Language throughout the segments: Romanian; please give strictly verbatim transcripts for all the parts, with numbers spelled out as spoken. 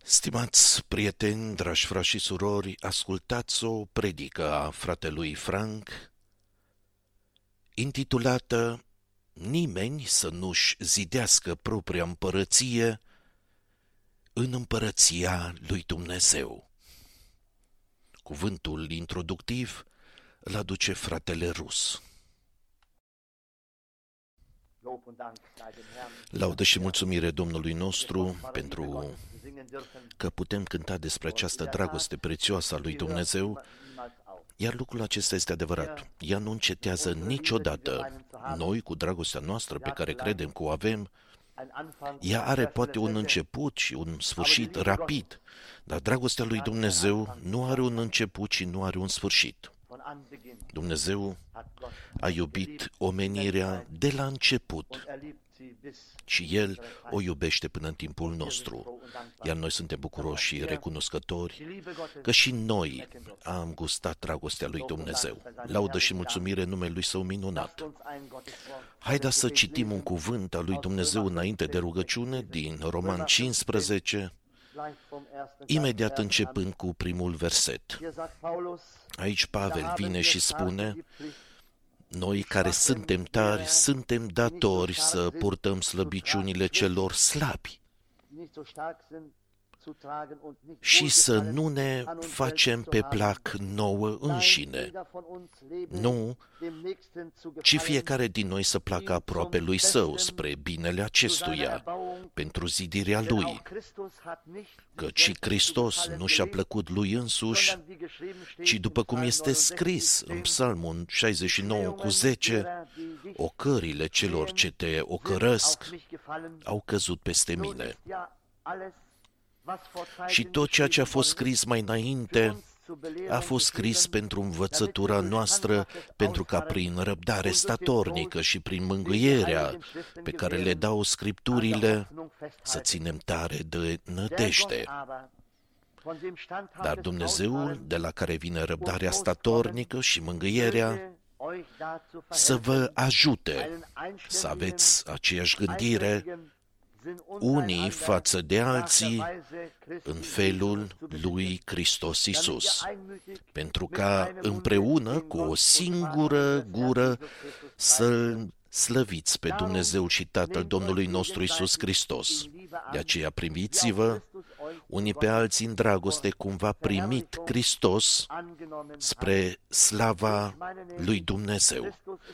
Stimați prieteni, dragi frați și surori, ascultați o predică a fratelui Frank, intitulată Nimeni să nu-și zidească propria împărăție în împărăția lui Dumnezeu. Cuvântul introductiv îl aduce fratele Rus. Laudă și mulțumire Domnului nostru pentru că putem cânta despre această dragoste prețioasă a lui Dumnezeu, iar lucrul acesta este adevărat. Ea nu încetează niciodată. Noi, cu dragostea noastră pe care credem că o avem, ea are poate un început și un sfârșit rapid, dar dragostea lui Dumnezeu nu are un început și nu are un sfârșit. Dumnezeu a iubit omenirea de la început și El o iubește până în timpul nostru, iar noi suntem bucuroși și recunoscători că și noi am gustat dragostea lui Dumnezeu. Laudă și mulțumire numele Lui Său minunat. Haideți să citim un cuvânt al lui Dumnezeu înainte de rugăciune din Roman cincisprezece, imediat începând cu primul verset. Aici Pavel vine și spune: noi care suntem tari, suntem datori să purtăm slăbiciunile celor slabi și să nu ne facem pe plac nouă înșine. Nu, ci fiecare din noi să placă aproape lui său, spre binele acestuia, pentru zidirea lui. Căci Hristos nu și-a plăcut lui însuși, ci după cum este scris în Psalmul șaizeci și nouă cu zece, ocările celor ce te ocărăsc au căzut peste mine. Și tot ceea ce a fost scris mai înainte a fost scris pentru învățătura noastră, pentru ca prin răbdare statornică și prin mângâierea pe care le dau Scripturile să ținem tare de nădejde. Dar Dumnezeul, de la care vine răbdarea statornică și mângâierea, să vă ajute să aveți aceeași gândire unii față de alții în felul lui Hristos Iisus, pentru ca împreună cu o singură gură să slăviți pe Dumnezeu și Tatăl Domnului nostru Iisus Hristos. De aceea primiți-vă unii pe alții în dragoste, cum v-a primit Hristos spre slava lui Dumnezeu.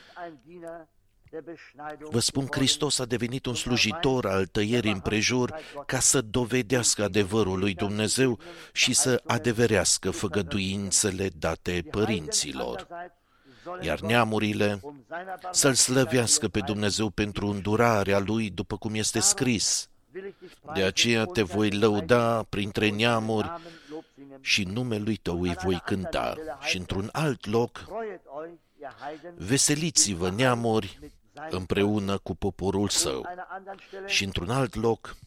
Vă spun, Hristos a devenit un slujitor al tăierii împrejur ca să dovedească adevărul lui Dumnezeu și să adeverească făgăduințele date părinților. Iar neamurile să-L slăvească pe Dumnezeu pentru îndurarea Lui, după cum este scris. De aceea te voi lăuda printre neamuri și numele Lui Tău îi voi cânta. Și într-un alt loc, veseliți-vă neamuri împreună cu poporul Său. Și într-un alt loc,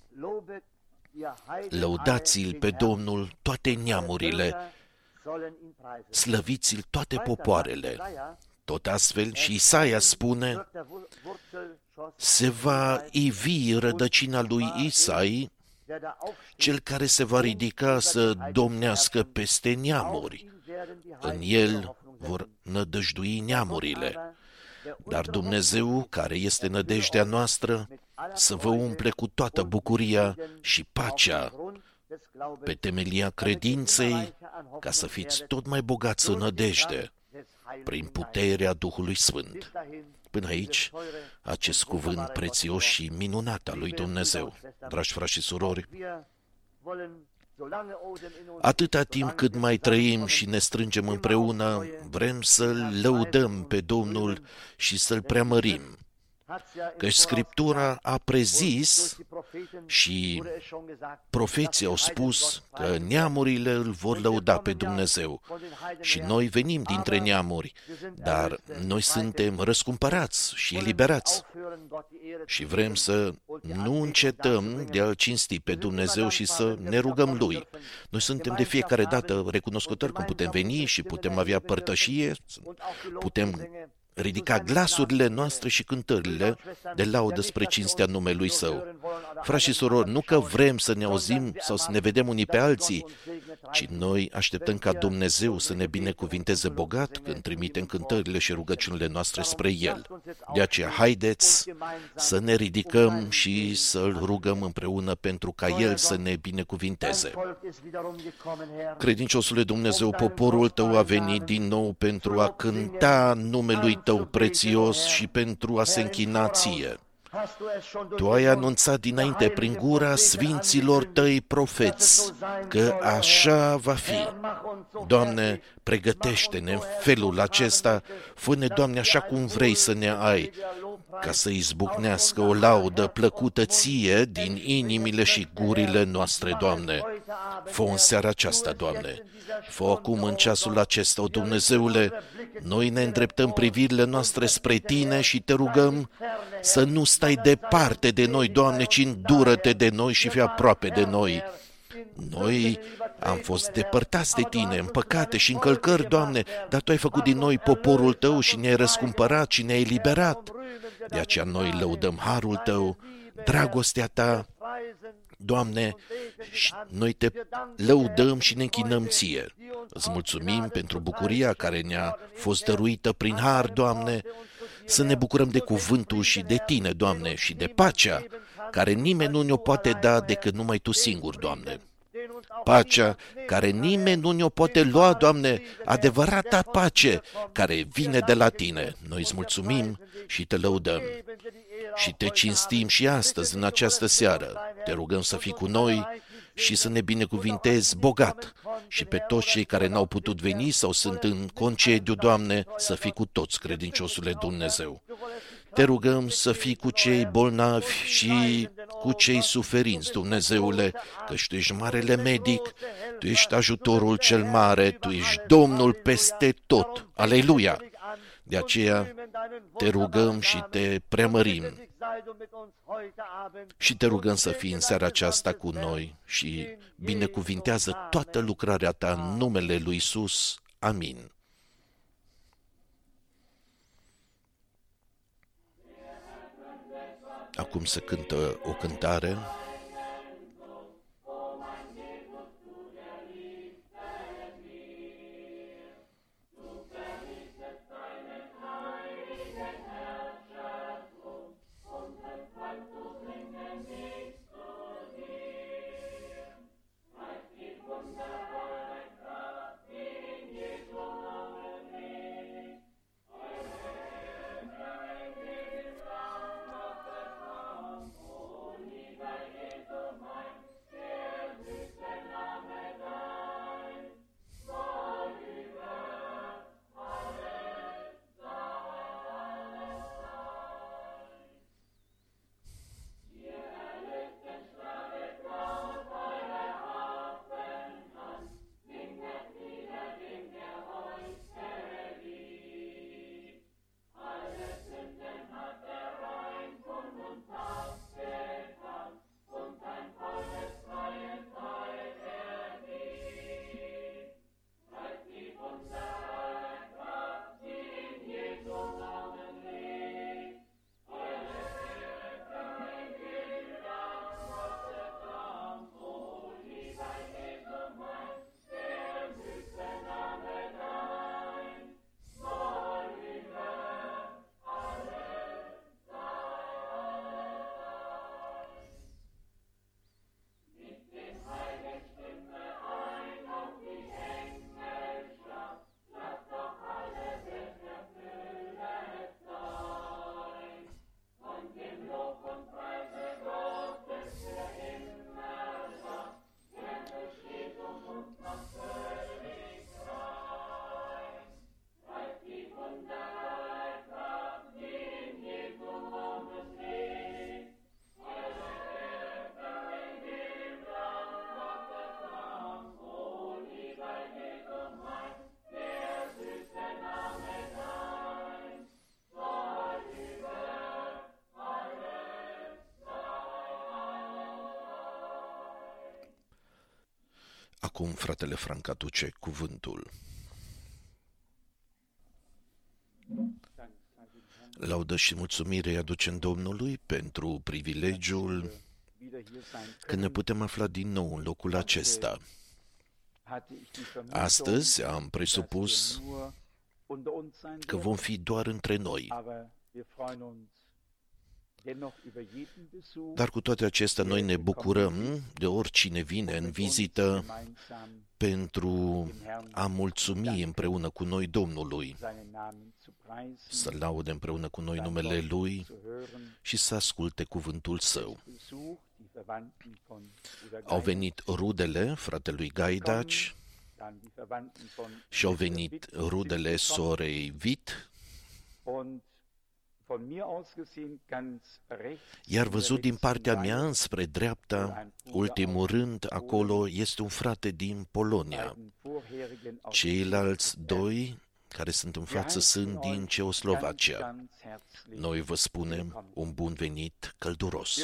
lăudați-L pe Domnul toate neamurile, slăviți-L toate popoarele. Tot astfel și Isaia spune: se va ivi rădăcina lui Isai, cel care se va ridica să domnească peste neamuri. În el vor nădăjdui neamurile. Dar Dumnezeu, care este nădejdea noastră, să vă umple cu toată bucuria și pacea pe temelia credinței, ca să fiți tot mai bogați în nădejde, prin puterea Duhului Sfânt. Până aici, acest cuvânt prețios și minunat al lui Dumnezeu. Dragi frați și surori, atâta timp cât mai trăim și ne strângem împreună, vrem să-L lăudăm pe Domnul și să-L preamărim. Căci Scriptura a prezis și profeții au spus că neamurile îl vor lăuda pe Dumnezeu. Și noi venim dintre neamuri, dar noi suntem răscumpărați și eliberați. Și vrem să nu încetăm de a-L cinsti pe Dumnezeu și să ne rugăm Lui. Noi suntem de fiecare dată recunoscători când putem veni și putem avea părtășie, putem ridica glasurile noastre și cântările de laudă spre cinstea numelui Său. Frați și surori, nu că vrem să ne auzim sau să ne vedem unii pe alții, ci noi așteptăm ca Dumnezeu să ne binecuvinteze bogat când trimitem cântările și rugăciunile noastre spre El. De aceea, haideți să ne ridicăm și să-L rugăm împreună pentru ca El să ne binecuvinteze. Credinciosule Dumnezeu, poporul Tău a venit din nou pentru a cânta numelui Tău prețios și pentru a se închina Ție. Tu ai anunțat dinainte prin gura sfinților Tăi profeți că așa va fi. Doamne, pregătește-ne în felul acesta, fă-ne, Doamne, așa cum vrei să ne ai, ca să izbucnească o laudă plăcută Ție din inimile și gurile noastre, Doamne. Fă în seara aceasta, Doamne. Fă acum în ceasul acesta, o Dumnezeule, noi ne îndreptăm privirile noastre spre Tine și Te rugăm să nu stai departe de noi, Doamne, ci îndură-Te de noi și fii aproape de noi. Noi am fost depărtați de Tine, în păcate și încălcări, Doamne, dar Tu ai făcut din noi poporul Tău și ne-ai răscumpărat și ne-ai eliberat. De aceea noi lăudăm harul Tău, dragostea Ta, Doamne, și noi Te lăudăm și ne închinăm Ție. Îți mulțumim pentru bucuria care ne-a fost dăruită prin har, Doamne, să ne bucurăm de cuvântul și de Tine, Doamne, și de pacea, care nimeni nu ne-o poate da decât numai Tu singur, Doamne. Pacea care nimeni nu ne-o poate lua, Doamne, adevărata pace care vine de la Tine. Noi îți mulțumim și Te lăudăm. Și Te cinstim și astăzi, în această seară. Te rugăm să fii cu noi și să ne binecuvintezi bogat. Și pe toți cei care n-au putut veni sau sunt în concediu, Doamne, să fii cu toți, credinciosule Dumnezeu. Te rugăm să fii cu cei bolnavi și cu cei suferinți, Dumnezeule, căci Tu ești marele medic, Tu ești ajutorul cel mare, Tu ești Domnul peste tot. Aleluia! De aceea Te rugăm și Te preamărim și Te rugăm să fii în seara aceasta cu noi și binecuvintează toată lucrarea Ta în numele lui Iisus. Amin. Acum se cântă o cântare. Acum fratele Frank aduce cuvântul. Laudă și mulțumire îi aducem Domnului pentru privilegiul că ne putem afla din nou în locul acesta. Astăzi am presupus că vom fi doar între noi. Dar cu toate acestea, noi ne bucurăm de oricine vine în vizită pentru a mulțumi împreună cu noi Domnului, să laude împreună cu noi numele Lui și să asculte cuvântul Său. Au venit rudele fratelui Gaidaci și au venit rudele sorei Vit, iar văzut din partea mea înspre dreapta, ultimul rând, acolo este un frate din Polonia. Ceilalți doi care sunt în față sunt din Ceoslovacia. Noi vă spunem un bun venit călduros.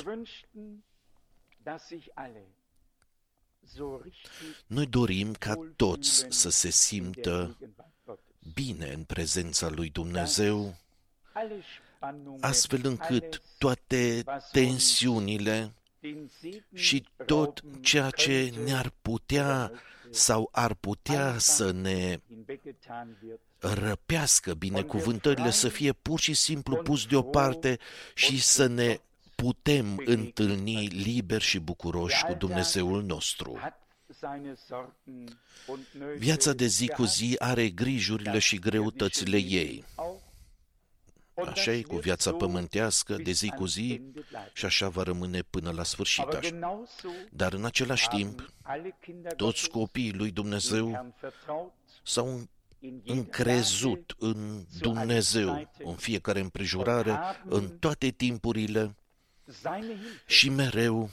Noi dorim ca toți să se simtă bine în prezența lui Dumnezeu, astfel încât toate tensiunile și tot ceea ce ne-ar putea sau ar putea să ne răpească binecuvântările să fie pur și simplu pus deoparte și să ne putem întâlni liberi și bucuroși cu Dumnezeul nostru. Viața de zi cu zi are grijurile și greutățile ei. Așa e cu viața pământească de zi cu zi și așa va rămâne până la sfârșit. Dar în același timp, toți copiii lui Dumnezeu s-au încrezut în Dumnezeu în fiecare împrejurare, în toate timpurile și mereu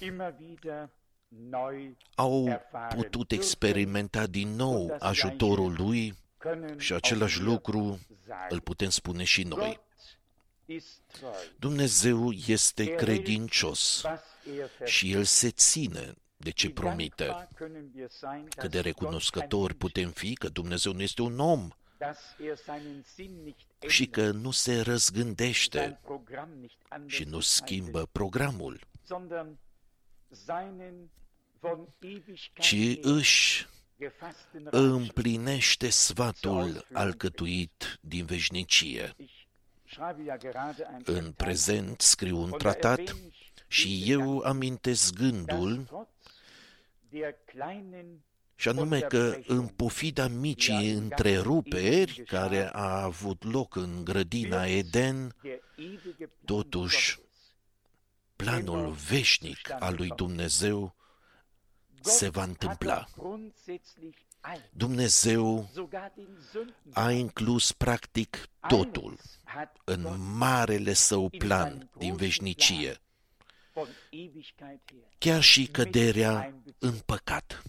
au putut experimenta din nou ajutorul Lui și același lucru îl putem spune și noi. Dumnezeu este credincios și El se ține de ce promite. Cât de recunoscători putem fi că Dumnezeu nu este un om și că nu se răzgândește și nu schimbă programul, ci își împlinește sfatul alcătuit din veșnicie. În prezent scriu un tratat și eu amintesc gândul, și anume că în pofida micii întreruperi care a avut loc în grădina Eden, totuși planul veșnic al lui Dumnezeu se va întâmpla. Dumnezeu a inclus practic totul în marele său plan din veșnicie, chiar și căderea în păcat.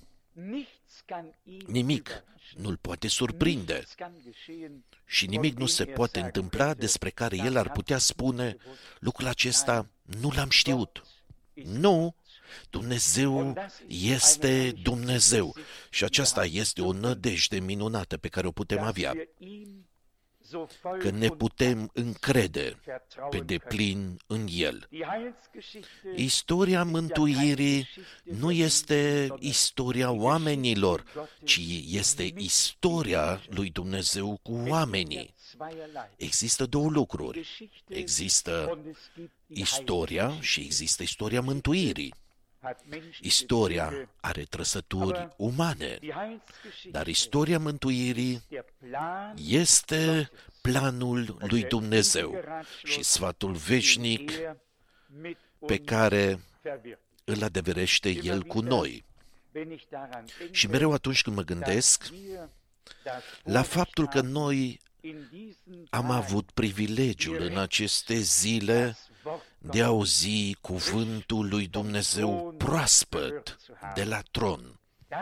Nimic nu-l poate surprinde și nimic nu se poate întâmpla despre care el ar putea spune: lucrul acesta nu l-am știut. Nu, Dumnezeu este Dumnezeu și aceasta este o nădejde minunată pe care o putem avea, că ne putem încrede pe deplin în El. Istoria mântuirii nu este istoria oamenilor, ci este istoria lui Dumnezeu cu oamenii. Există două lucruri. Există istoria și există istoria mântuirii. Istoria are trăsături umane, dar istoria mântuirii este planul lui Dumnezeu și sfatul veșnic pe care îl adeverește El cu noi. Și mereu atunci când mă gândesc la faptul că noi am avut privilegiul în aceste zile de a auzi cuvântul lui Dumnezeu proaspăt de la tron,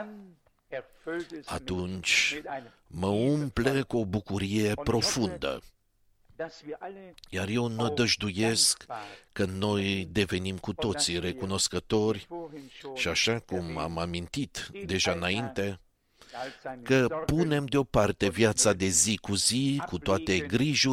atunci mă umple cu o bucurie profundă. Iar eu nădăjduiesc că noi devenim cu toții recunoscători și, așa cum am amintit deja înainte, că punem deoparte viața de zi cu zi cu toate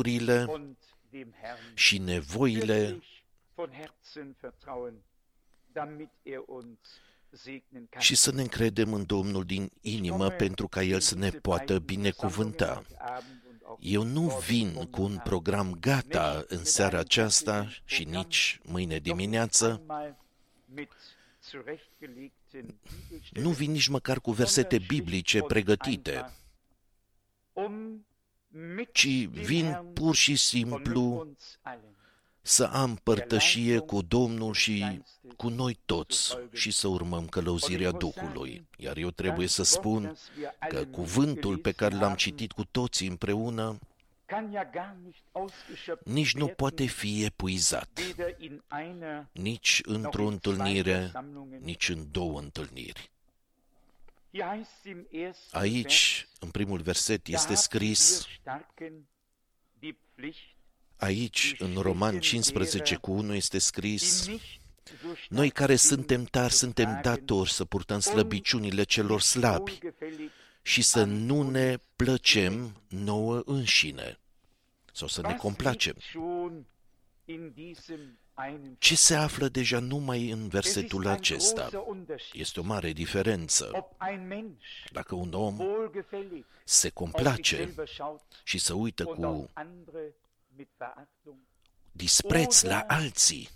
grijurile și nevoile și să ne încredem în Domnul din inimă pentru ca El să ne poată binecuvânta. Eu nu vin cu un program gata în seara aceasta și nici mâine dimineață. Nu vin nici măcar cu versete biblice pregătite, ci vin pur și simplu să am părtășie cu Domnul și cu noi toți și să urmăm călăuzirea Duhului. Iar eu trebuie să spun că cuvântul pe care l-am citit cu toții împreună nici nu poate fi epuizat, nici într-o întâlnire, nici în două întâlniri. Aici, în primul verset, este scris, aici, în Roman cincisprezece cu unu, este scris, noi care suntem tari, suntem datori să purtăm slăbiciunile celor slabi și să nu ne plăcem nouă înșine sau să ne complacem. Ce se află deja numai în versetul acesta? Este o mare diferență. Dacă un om se complace și se uită cu dispreț la alții,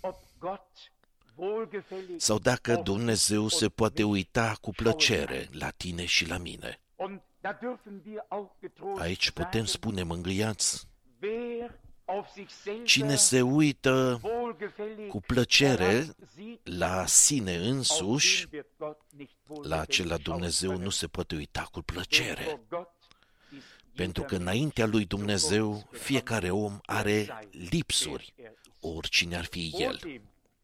sau dacă Dumnezeu se poate uita cu plăcere la tine și la mine. Aici putem spune mângâiați, cine se uită cu plăcere la sine însuși, la acela Dumnezeu nu se poate uita cu plăcere. Pentru că înaintea lui Dumnezeu fiecare om are lipsuri, oricine ar fi el.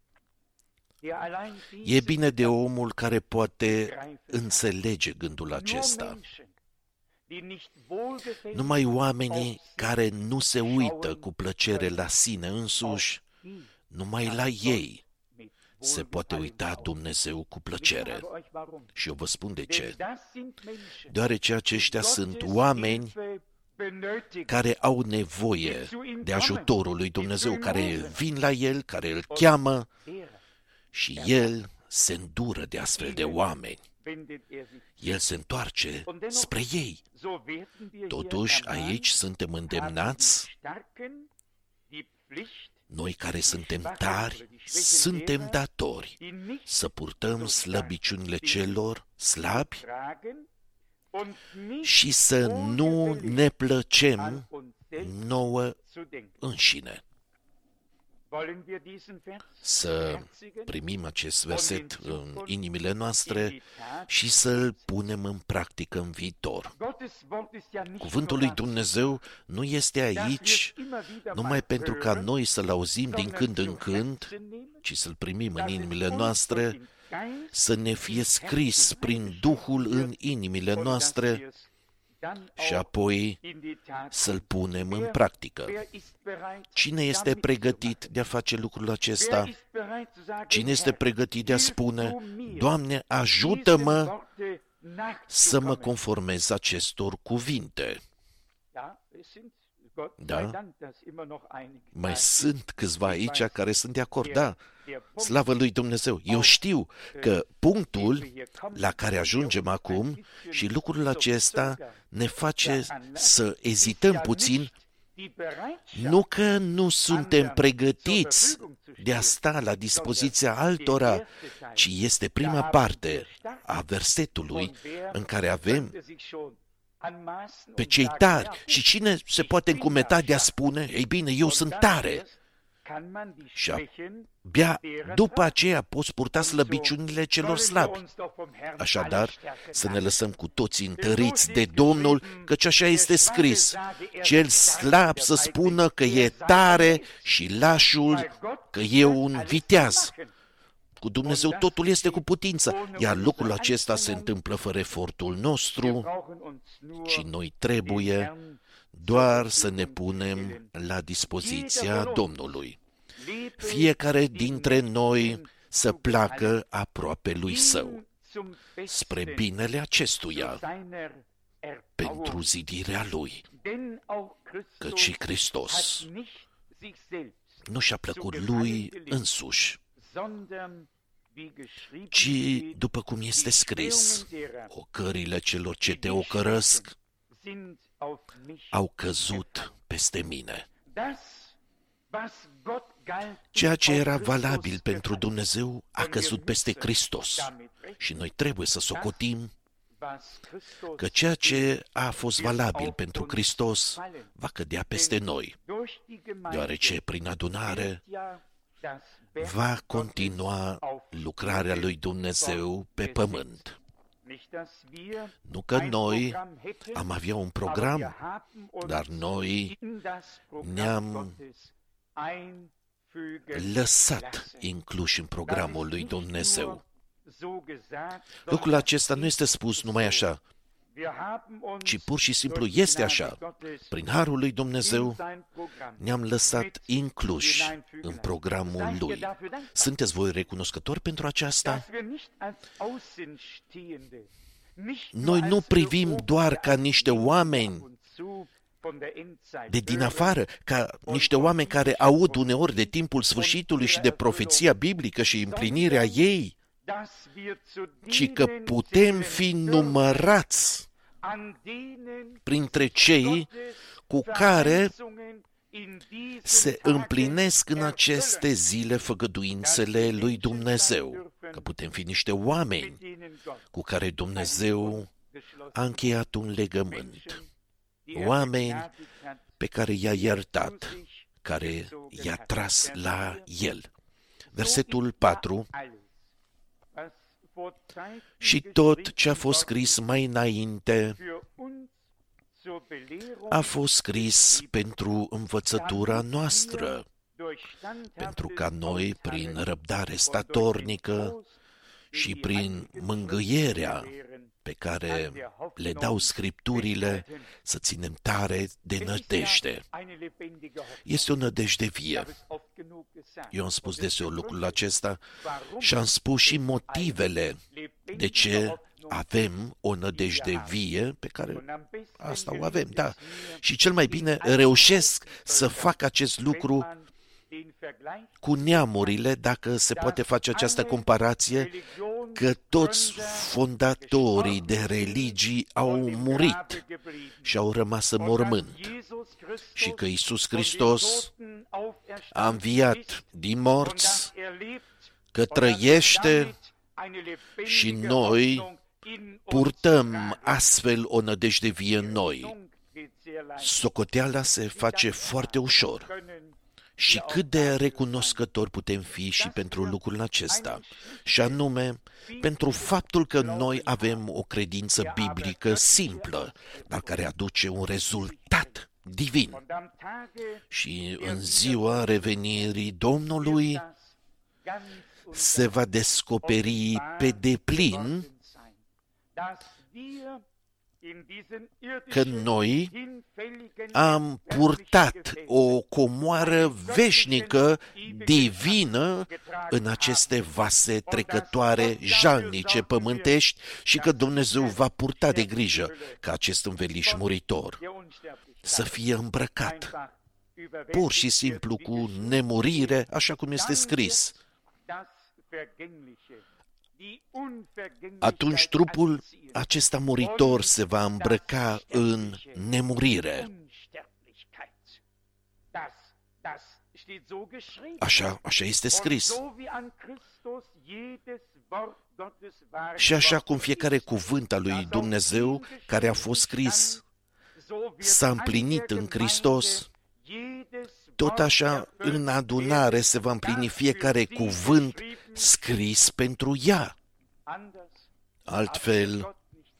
E bine de omul care poate înțelege gândul acesta. Numai oamenii care nu se uită cu plăcere la sine însuși, numai la ei se poate uita Dumnezeu cu plăcere. Și eu vă spun de ce. Deoarece aceștia sunt oameni care au nevoie de ajutorul lui Dumnezeu, care vin la El, care îl cheamă și El se îndură de astfel de oameni. El se întoarce spre ei. Totuși, aici suntem îndemnați, noi care suntem tari, suntem datori să purtăm slăbiciunile celor slabi și să nu ne plăcem nouă înșine. Să primim acest verset în inimile noastre și să-l punem în practică în viitor. Cuvântul lui Dumnezeu nu este aici numai pentru ca noi să-l auzim din când în când, ci să-l primim în inimile noastre, să ne fie scris prin Duhul în inimile noastre și apoi să-l punem în practică. Cine este pregătit de a face lucrul acesta? Cine este pregătit de a spune, Doamne, ajută-mă să mă conformez acestor cuvinte? Da? Mai sunt câțiva aici care sunt de acord, da. Slavă lui Dumnezeu! Eu știu că punctul la care ajungem acum și lucrul acesta ne face să ezităm puțin, nu că nu suntem pregătiți de a sta la dispoziția altora, ci este prima parte a versetului în care avem pe cei tari. Și cine se poate încumeta de a spune, ei bine, eu sunt tare. Și abia după aceea poți purta slăbiciunile celor slabi. Așadar, să ne lăsăm cu toții întăriți de Domnul, căci așa este scris. Cel slab să spună că e tare și lașul că e un viteaz. Cu Dumnezeu totul este cu putință, iar lucrul acesta se întâmplă fără efortul nostru, ci noi trebuie doar să ne punem la dispoziția Domnului. Fiecare dintre noi să placă aproape lui său, spre binele acestuia, pentru zidirea lui, căci și Hristos nu și-a plăcut lui însuși, ci după cum este scris, ocările celor ce te ocărăsc au căzut peste mine. Ceea ce era valabil pentru Dumnezeu a căzut peste Hristos și noi trebuie să socotim că ceea ce a fost valabil pentru Hristos va cădea peste noi, deoarece prin adunare va continua lucrarea lui Dumnezeu pe pământ. Nu că noi am avea un program, dar noi ne-am lăsat incluși în programul lui Dumnezeu. Lucrul acesta nu este spus numai așa, ci pur și simplu este așa. Prin harul lui Dumnezeu ne-am lăsat incluși în programul lui. Sunteți voi recunoscători pentru aceasta? Noi nu privim doar ca niște oameni de din afară, ca niște oameni care aud uneori de timpul sfârșitului și de profeția biblică și împlinirea ei, ci că putem fi numărați printre cei cu care se împlinesc în aceste zile făgăduințele lui Dumnezeu, că putem fi niște oameni cu care Dumnezeu a încheiat un legământ, oameni pe care i-a iertat, care i-a tras la el. Versetul patru. Și tot ce a fost scris mai înainte a fost scris pentru învățătura noastră, pentru ca noi, prin răbdare statornică și prin mângâierea pe care le dau Scripturile, să ținem tare de nădejde. Este o nădejde vie. Eu am spus deseori lucrul acesta și am spus și motivele de ce avem o nădejde vie, pe care asta o avem, da. Și cel mai bine reușesc să fac acest lucru cu neamurile, dacă se poate face această comparație, că toți fondatorii de religii au murit și au rămas în mormânt și că Iisus Hristos a înviat din morți, că trăiește și noi purtăm astfel o nădejde vie în noi. Socoteala se face foarte ușor. Și cât de recunoscători putem fi și pentru lucrul acesta, și anume pentru faptul că noi avem o credință biblică simplă, dar care aduce un rezultat divin. Și în ziua revenirii Domnului se va descoperi pe deplin că noi am purtat o comoară veșnică, divină, în aceste vase trecătoare, jalnice, pământești, și că Dumnezeu va purta de grijă ca acest înveliș muritor să fie îmbrăcat, pur și simplu cu nemurire, așa cum este scris. Atunci trupul acesta muritor se va îmbrăca în nemurire. Așa, așa este scris. Și așa cum fiecare cuvânt al lui Dumnezeu care a fost scris s-a împlinit în Hristos, tot așa în adunare se va împlini fiecare cuvânt scris pentru ea. Altfel,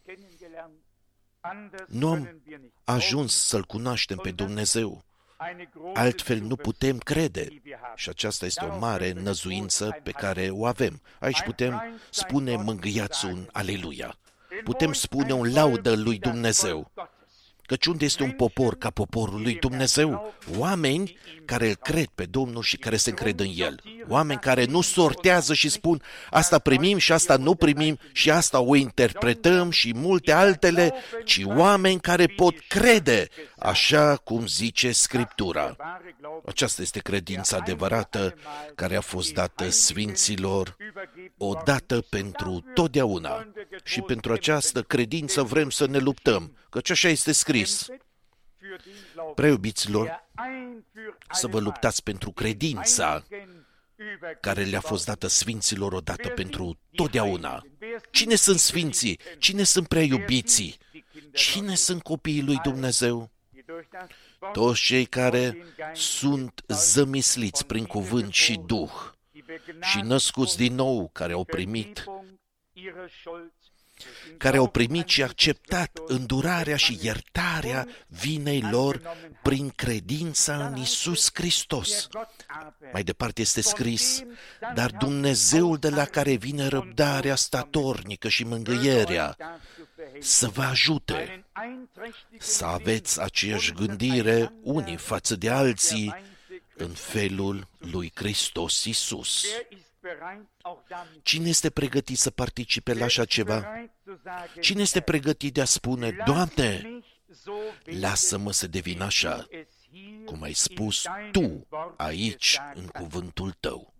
nu am ajuns să-L cunoaștem pe Dumnezeu. Altfel nu putem crede. Și aceasta este o mare năzuință pe care o avem. Aici putem spune mângâiați un aleluia. Putem spune un laudă lui Dumnezeu. Căci unde este un popor ca poporul lui Dumnezeu? Oameni care îl cred pe Domnul și care se încred în El. Oameni care nu sortează și spun asta primim și asta nu primim și asta o interpretăm și multe altele, ci oameni care pot crede, așa cum zice Scriptura. Aceasta este credința adevărată care a fost dată sfinților odată pentru totdeauna. Și pentru această credință vrem să ne luptăm, căci așa este scris. Preiubiților, să vă luptați pentru credința care le-a fost dată sfinților odată pentru totdeauna. Cine sunt sfinții? Cine sunt preiubiții? Cine sunt copiii lui Dumnezeu? Toți cei care sunt zămisliți prin cuvânt și duh și născuți din nou, care au primit care au primit și acceptat îndurarea și iertarea vinei lor prin credința în Iisus Hristos. Mai departe este scris, dar Dumnezeul de la care vine răbdarea statornică și mângâierea să vă ajute să aveți aceeași gândire unii față de alții în felul lui Hristos Iisus. Cine este pregătit să participe la așa ceva? Cine este pregătit de a spune, Doamne, lasă-mă să devin așa, cum ai spus Tu aici în cuvântul Tău?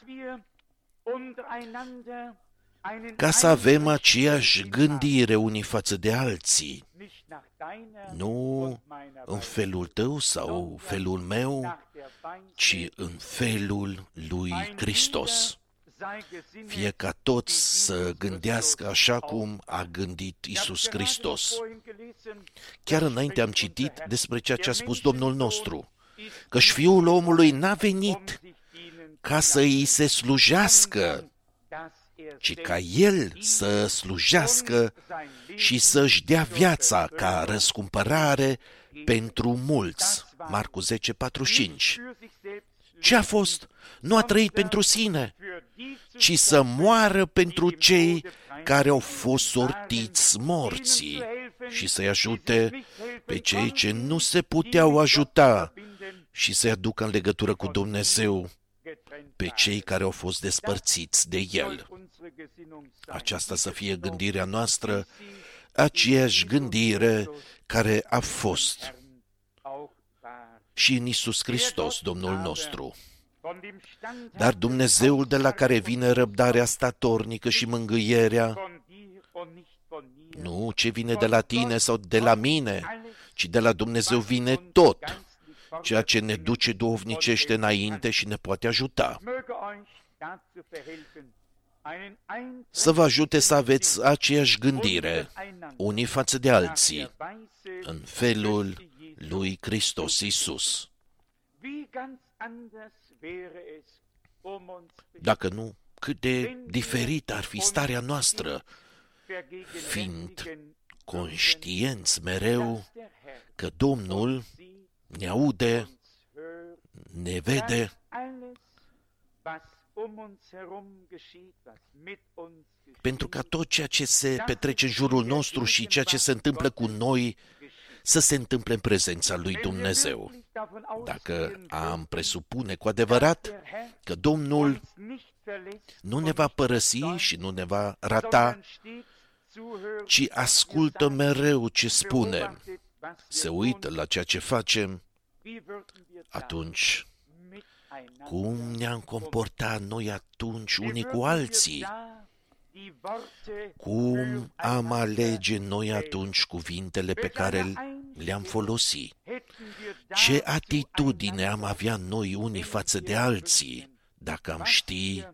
Ca să avem aceeași gândire unii față de alții, nu în felul tău sau felul meu, ci în felul lui Hristos. Fie ca toți să gândească așa cum a gândit Iisus Hristos. Chiar înainte am citit despre ceea ce a spus Domnul nostru, căci Fiul omului n-a venit ca să îi se slujească, ci ca El să slujească și să-și dea viața ca răscumpărare pentru mulți. Marcu zece, patruzeci și cinci. Ce a fost? Nu a trăit pentru sine, ci să moară pentru cei care au fost sortiți morții și să-i ajute pe cei ce nu se puteau ajuta și să-i aducă în legătură cu Dumnezeu pe cei care au fost despărțiți de El. Aceasta să fie gândirea noastră, aceeași gândire care a fost și în Iisus Hristos, Domnul nostru. Dar Dumnezeul de la care vine răbdarea statornică și mângâierea, nu ce vine de la tine sau de la mine, ci de la Dumnezeu vine tot, ceea ce ne duce duhovnicește înainte și ne poate ajuta. Să vă ajute să aveți aceeași gândire, unii față de alții, în felul lui Hristos Iisus. Dacă nu, cât de diferită ar fi starea noastră, fiind conștienți mereu că Domnul ne aude, ne vede, pentru ca tot ceea ce se petrece în jurul nostru și ceea ce se întâmplă cu noi să se întâmple în prezența lui Dumnezeu. Dacă am presupune cu adevărat că Domnul nu ne va părăsi și nu ne va rata, ci ascultă mereu ce spunem, se uită la ceea ce facem, atunci cum ne-am comportat noi atunci unii cu alții? Cum am alege noi atunci cuvintele pe care le-am folosit? Ce atitudine am avea noi unii față de alții dacă am ști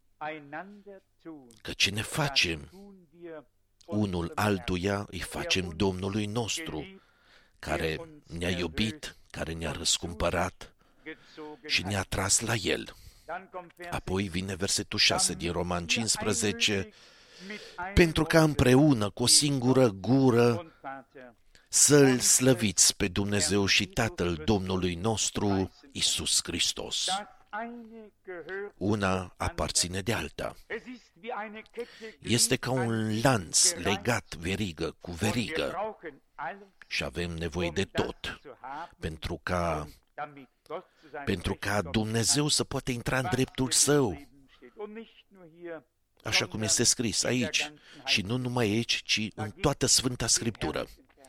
că ce ne facem unul altuia îi facem Domnului nostru, care ne-a iubit, care ne-a răscumpărat și ne-a tras la El. Apoi vine versetul șase din Roman cincisprezece, pentru ca împreună cu o singură gură să-L slăviți pe Dumnezeu și Tatăl Domnului nostru, Iisus Hristos. Una aparține de alta. Este ca un lanț legat verigă cu verigă și avem nevoie de tot pentru ca, pentru ca Dumnezeu să poată intra în dreptul Său, așa cum este scris aici, și nu numai aici, ci în toată Sfânta Scriptură.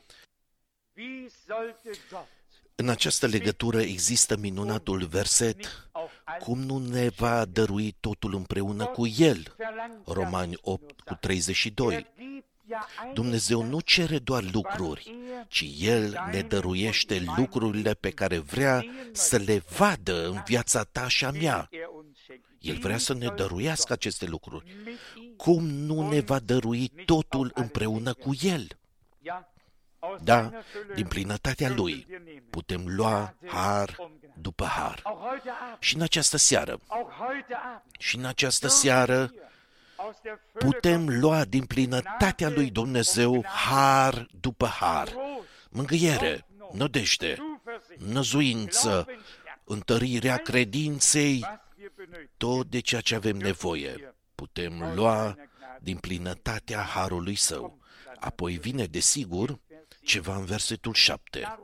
În această legătură există minunatul verset: cum nu ne va dărui totul împreună cu El? Romani opt cu treizeci și doi. Dumnezeu nu cere doar lucruri, ci El ne dăruiește lucrurile pe care vrea să le vadă în viața ta și a mea. El vrea să ne dăruiască aceste lucruri. Cum nu ne va dărui totul împreună cu El? Da, din plinătatea Lui putem lua har după har. Și în această seară, și în această seară putem lua din plinătatea Lui Dumnezeu har după har, mângâiere, nădejde, năzuință, întărirea credinței, tot de ceea ce avem nevoie. Putem lua din plinătatea harului Său. Apoi vine, desigur, ceva în versetul șapte.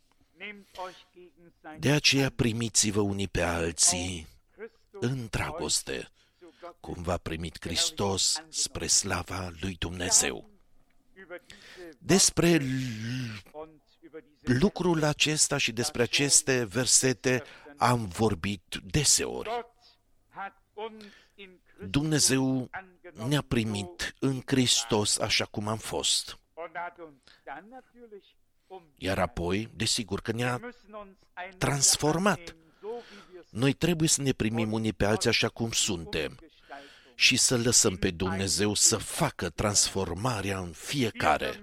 De aceea primiți-vă unii pe alții în dragoste, cum v-a primit Hristos spre slava lui Dumnezeu. Despre lucrul acesta și despre aceste versete am vorbit deseori. Dumnezeu ne-a primit în Hristos așa cum am fost. Iar apoi, desigur că ne-a transformat. Noi trebuie să ne primim unii pe alții așa cum suntem și să lăsăm pe Dumnezeu să facă transformarea în fiecare.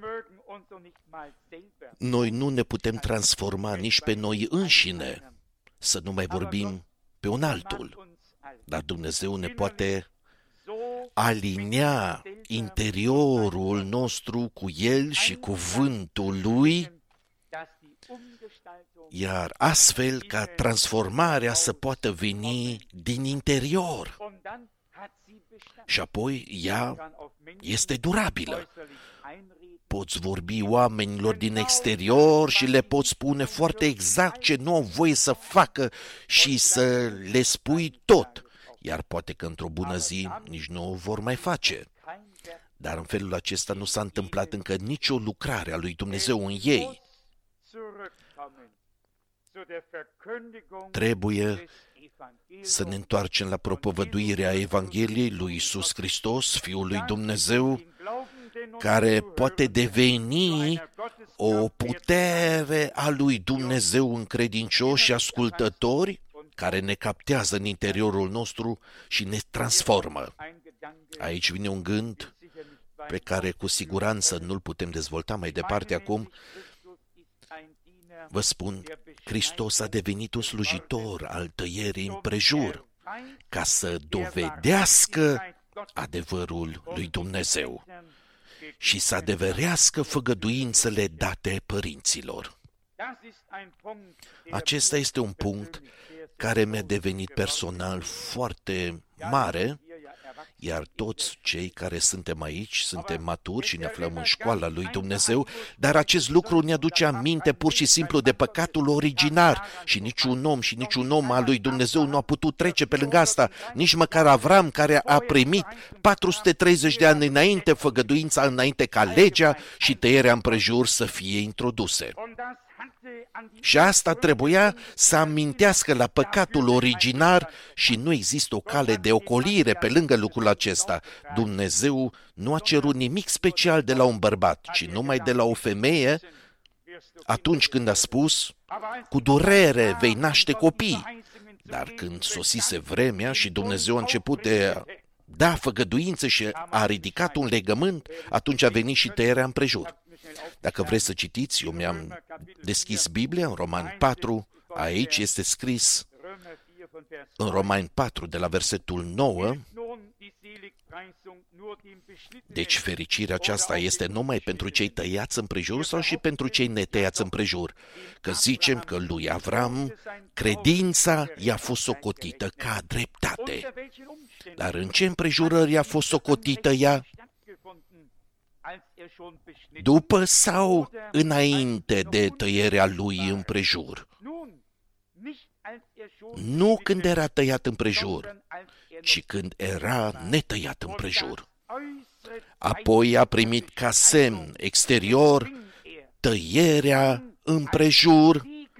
Noi nu ne putem transforma nici pe noi înșine, să nu mai vorbim pe un altul, dar Dumnezeu ne poate alinea interiorul nostru cu El și cuvântul Lui, iar astfel ca transformarea să poată veni din interior. Și apoi ea este durabilă. Poți vorbi oamenilor din exterior și le poți spune foarte exact ce nu au voie să facă și să le spui tot. Iar poate că într-o bună zi nici nu o vor mai face. Dar în felul acesta nu s-a întâmplat încă nicio lucrare a lui Dumnezeu în ei. Trebuie să ne întoarcem la propovăduirea Evangheliei lui Iisus Hristos, Fiul lui Dumnezeu, care poate deveni o putere a lui Dumnezeu în credincioși și ascultători, care ne captează în interiorul nostru și ne transformă. Aici vine un gând pe care cu siguranță nu-l putem dezvolta mai departe acum. Vă spun, Hristos a devenit un slujitor al tăierii împrejur, ca să dovedească adevărul lui Dumnezeu și să adeverească făgăduințele date părinților. Acesta este un punct care mi-a devenit personal foarte mare, iar toți cei care suntem aici, suntem maturi și ne aflăm în școala lui Dumnezeu, dar acest lucru ne aduce aminte pur și simplu de păcatul originar și niciun om și niciun om al lui Dumnezeu nu a putut trece pe lângă asta, nici măcar Avram, care a primit patru sute treizeci de ani înainte făgăduința, înainte ca legea și tăierea împrejur să fie introduse. Și asta trebuia să amintească la păcatul originar și nu există o cale de ocolire pe lângă lucrul acesta. Dumnezeu nu a cerut nimic special de la un bărbat, ci numai de la o femeie, atunci când a spus, cu durere vei naște copii. Dar când sosise vremea și Dumnezeu a început de da făgăduință și a ridicat un legământ, atunci a venit și tăierea împrejur. Dacă vreți să citiți, eu mi-am deschis Biblia în Romani patru, aici este scris în Romani patru de la versetul nouă, Deci fericirea aceasta este numai pentru cei tăiați împrejur sau și pentru cei netăiați împrejur? Că zicem că lui Avram credința i-a fost socotită ca dreptate. Dar în ce împrejurări i-a fost socotită ea? După sau înainte de tăierea lui împrejur? Nu când era tăiat împrejur, ci când era netăiat împrejur. Apoi a primit ca semn exterior tăierea împrejur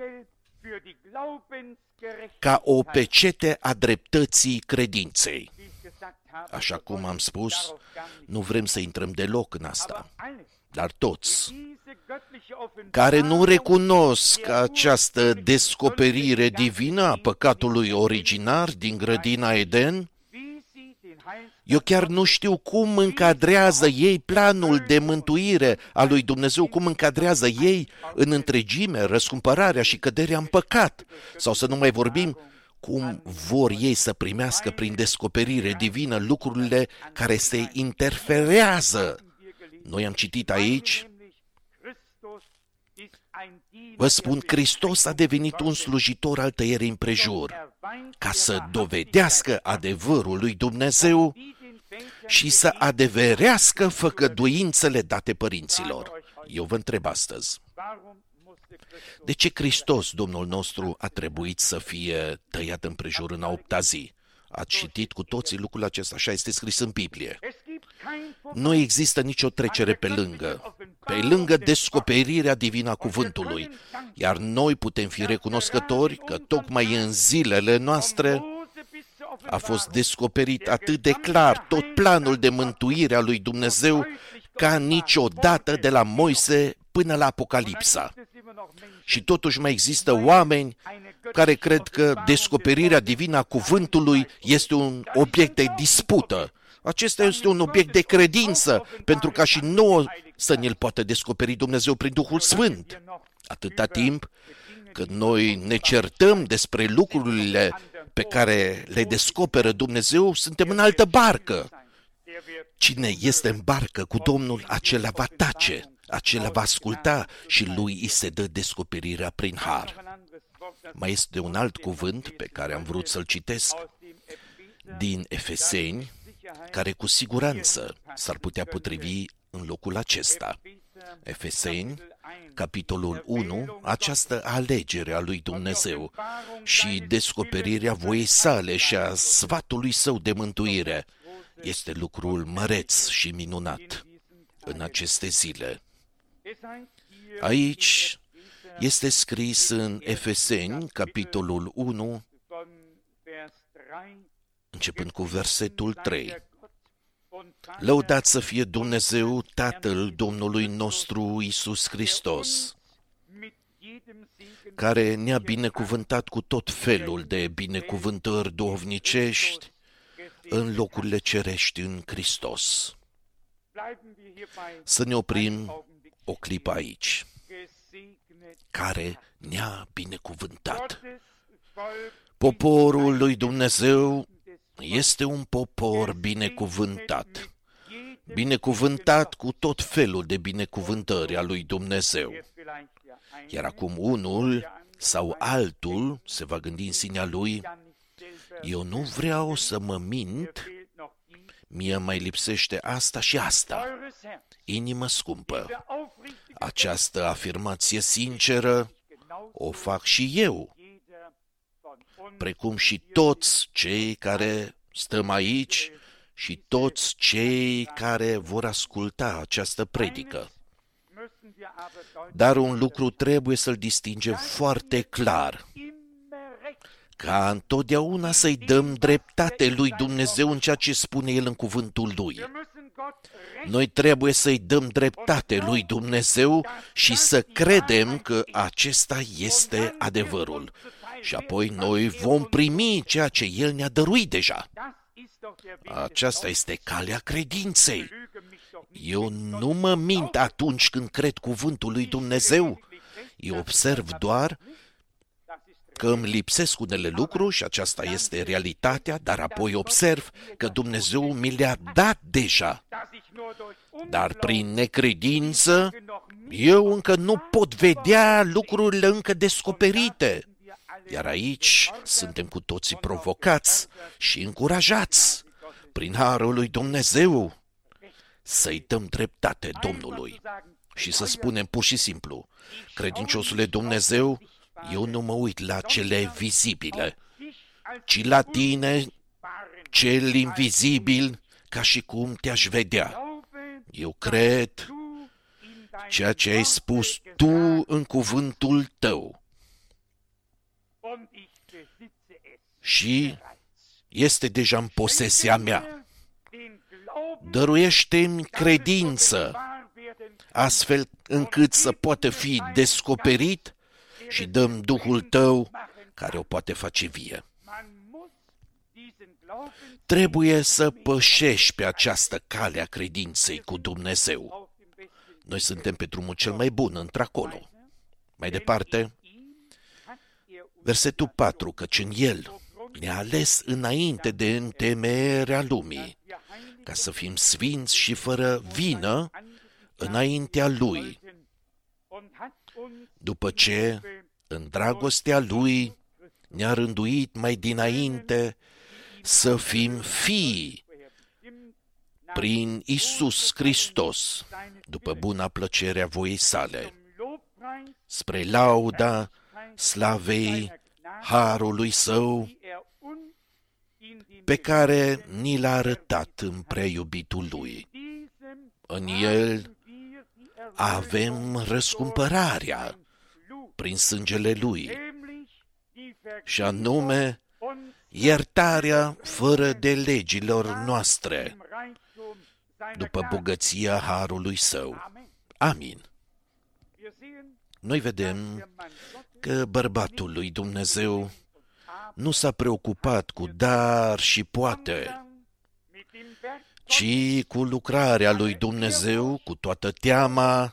ca o pecete a dreptății credinței. Așa cum am spus, nu vrem să intrăm deloc în asta, dar toți care nu recunosc această descoperire divină a păcatului originar din grădina Eden, eu chiar nu știu cum încadrează ei planul de mântuire a lui Dumnezeu, cum încadrează ei în întregime răscumpărarea și căderea în păcat. Sau să nu mai vorbim cum vor ei să primească prin descoperire divină lucrurile care se interferează. Noi am citit aici, vă spun, Hristos a devenit un slujitor al tăierii împrejur, ca să dovedească adevărul lui Dumnezeu și să adeverească făgăduințele date părinților. Eu vă întreb astăzi, de ce Hristos, Domnul nostru, a trebuit să fie tăiat împrejur în a opta zi? Ați citit cu toții lucrul acesta, așa este scris în Biblie. Nu există nicio trecere pe lângă, pe lângă descoperirea divină a cuvântului, iar noi putem fi recunoscători că tocmai în zilele noastre a fost descoperit atât de clar tot planul de mântuire a lui Dumnezeu ca niciodată de la Moise până la Apocalipsa. Și totuși mai există oameni care cred că descoperirea divină a cuvântului este un obiect de dispută. Acesta este un obiect de credință, pentru ca și nouă să ne-l poată descoperi Dumnezeu prin Duhul Sfânt. Atâta timp cât noi ne certăm despre lucrurile pe care le descoperă Dumnezeu, suntem în altă barcă. Cine este în barcă cu Domnul, acela va tace, acela va asculta și lui îi se dă descoperirea prin har. Mai este un alt cuvânt pe care am vrut să-l citesc din Efeseni, care cu siguranță s-ar putea potrivi în locul acesta. Efeseni, capitolul unu, această alegere a lui Dumnezeu și descoperirea voiei sale și a sfatului său de mântuire este lucrul măreț și minunat în aceste zile. Aici este scris în Efeseni, capitolul unu, începând cu versetul trei. Lăudat să fie Dumnezeu, Tatăl Domnului nostru Iisus Hristos, care ne-a binecuvântat cu tot felul de binecuvântări duhovnicești în locurile cerești în Hristos. Să ne oprim o clipă aici. Care ne-a binecuvântat. Poporul lui Dumnezeu este un popor binecuvântat, binecuvântat cu tot felul de binecuvântări a lui Dumnezeu. Iar acum unul sau altul se va gândi în sinea lui, eu nu vreau să mă mint, mie mai lipsește asta și asta. Inimă scumpă, această afirmație sinceră o fac și eu, precum și toți cei care stăm aici și toți cei care vor asculta această predică. Dar un lucru trebuie să-l distingem foarte clar, ca întotdeauna să-i dăm dreptate lui Dumnezeu în ceea ce spune El în cuvântul Lui. Noi trebuie să-i dăm dreptate lui Dumnezeu și să credem că acesta este adevărul. Și apoi noi vom primi ceea ce El ne-a dăruit deja. Aceasta este calea credinței. Eu nu mă mint atunci când cred cuvântul lui Dumnezeu. Eu observ doar că îmi lipsesc unele lucruri și aceasta este realitatea, dar apoi observ că Dumnezeu mi le-a dat deja. Dar prin necredință, eu încă nu pot vedea lucrurile încă descoperite. Iar aici suntem cu toții provocați și încurajați prin harul lui Dumnezeu să-i dăm dreptate Domnului și să spunem pur și simplu: credinciosule Dumnezeu, eu nu mă uit la cele vizibile, ci la tine, cel invizibil, ca și cum te-aș vedea. Eu cred ceea ce ai spus tu în cuvântul tău și este deja în posesia mea. Dăruiește-mi credință, astfel încât să poată fi descoperit și dăm Duhul tău care o poate face vie. Trebuie să pășești pe această cale a credinței cu Dumnezeu. Noi suntem pe drumul cel mai bun într-acolo. Mai departe, versetul patru, căci în El ne-a ales înainte de întemeierea lumii, ca să fim sfinți și fără vină înaintea Lui, după ce, în dragostea Lui, ne-a rânduit mai dinainte să fim fii prin Iisus Hristos, după buna plăcere a voii sale, spre lauda slavei harului Său, pe care ni l-a arătat în prea iubitul Lui. În El avem răscumpărarea prin sângele Lui, și anume iertarea fără de legilor noastre, după bogăția harului Său. Amin. Noi vedem că bărbatul lui Dumnezeu nu s-a preocupat cu dar și poate, ci cu lucrarea lui Dumnezeu cu toată teama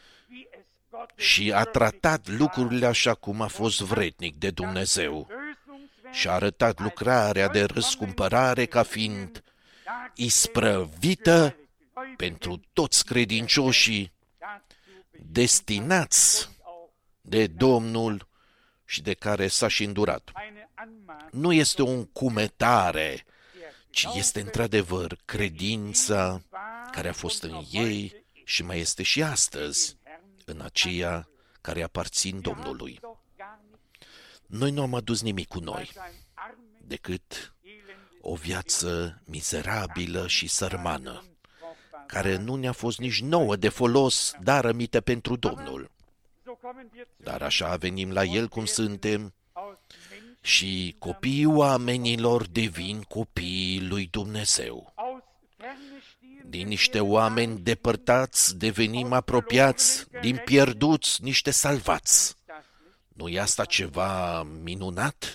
și a tratat lucrurile așa cum a fost vrednic de Dumnezeu și a arătat lucrarea de răscumpărare ca fiind isprăvită pentru toți credincioșii destinați de Domnul și de care s-a și îndurat. Nu este o încumetare, ci este într-adevăr credința care a fost în ei și mai este și astăzi în aceia care aparțin Domnului. Noi nu am adus nimic cu noi decât o viață mizerabilă și sărmană, care nu ne-a fost nici nouă de folos, dar rămite pentru Domnul. Dar așa venim la El cum suntem și copiii oamenilor devin copiii lui Dumnezeu. Din niște oameni depărtați devenim apropiați, din pierduți niște salvați. Nu e asta ceva minunat?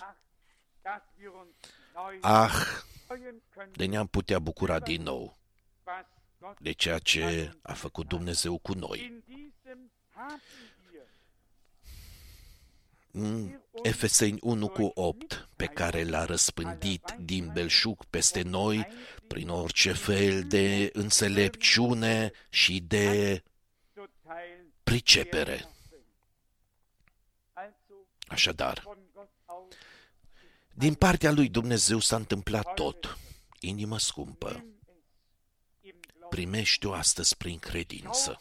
Ah, de ne-am putea bucura din nou de ceea ce a făcut Dumnezeu cu noi. Efeseni unu cu opt, pe care l-a răspândit din belșug peste noi prin orice fel de înțelepciune și de pricepere. Așadar, din partea lui Dumnezeu s-a întâmplat tot. Inimă scumpă, primește-o astăzi prin credință.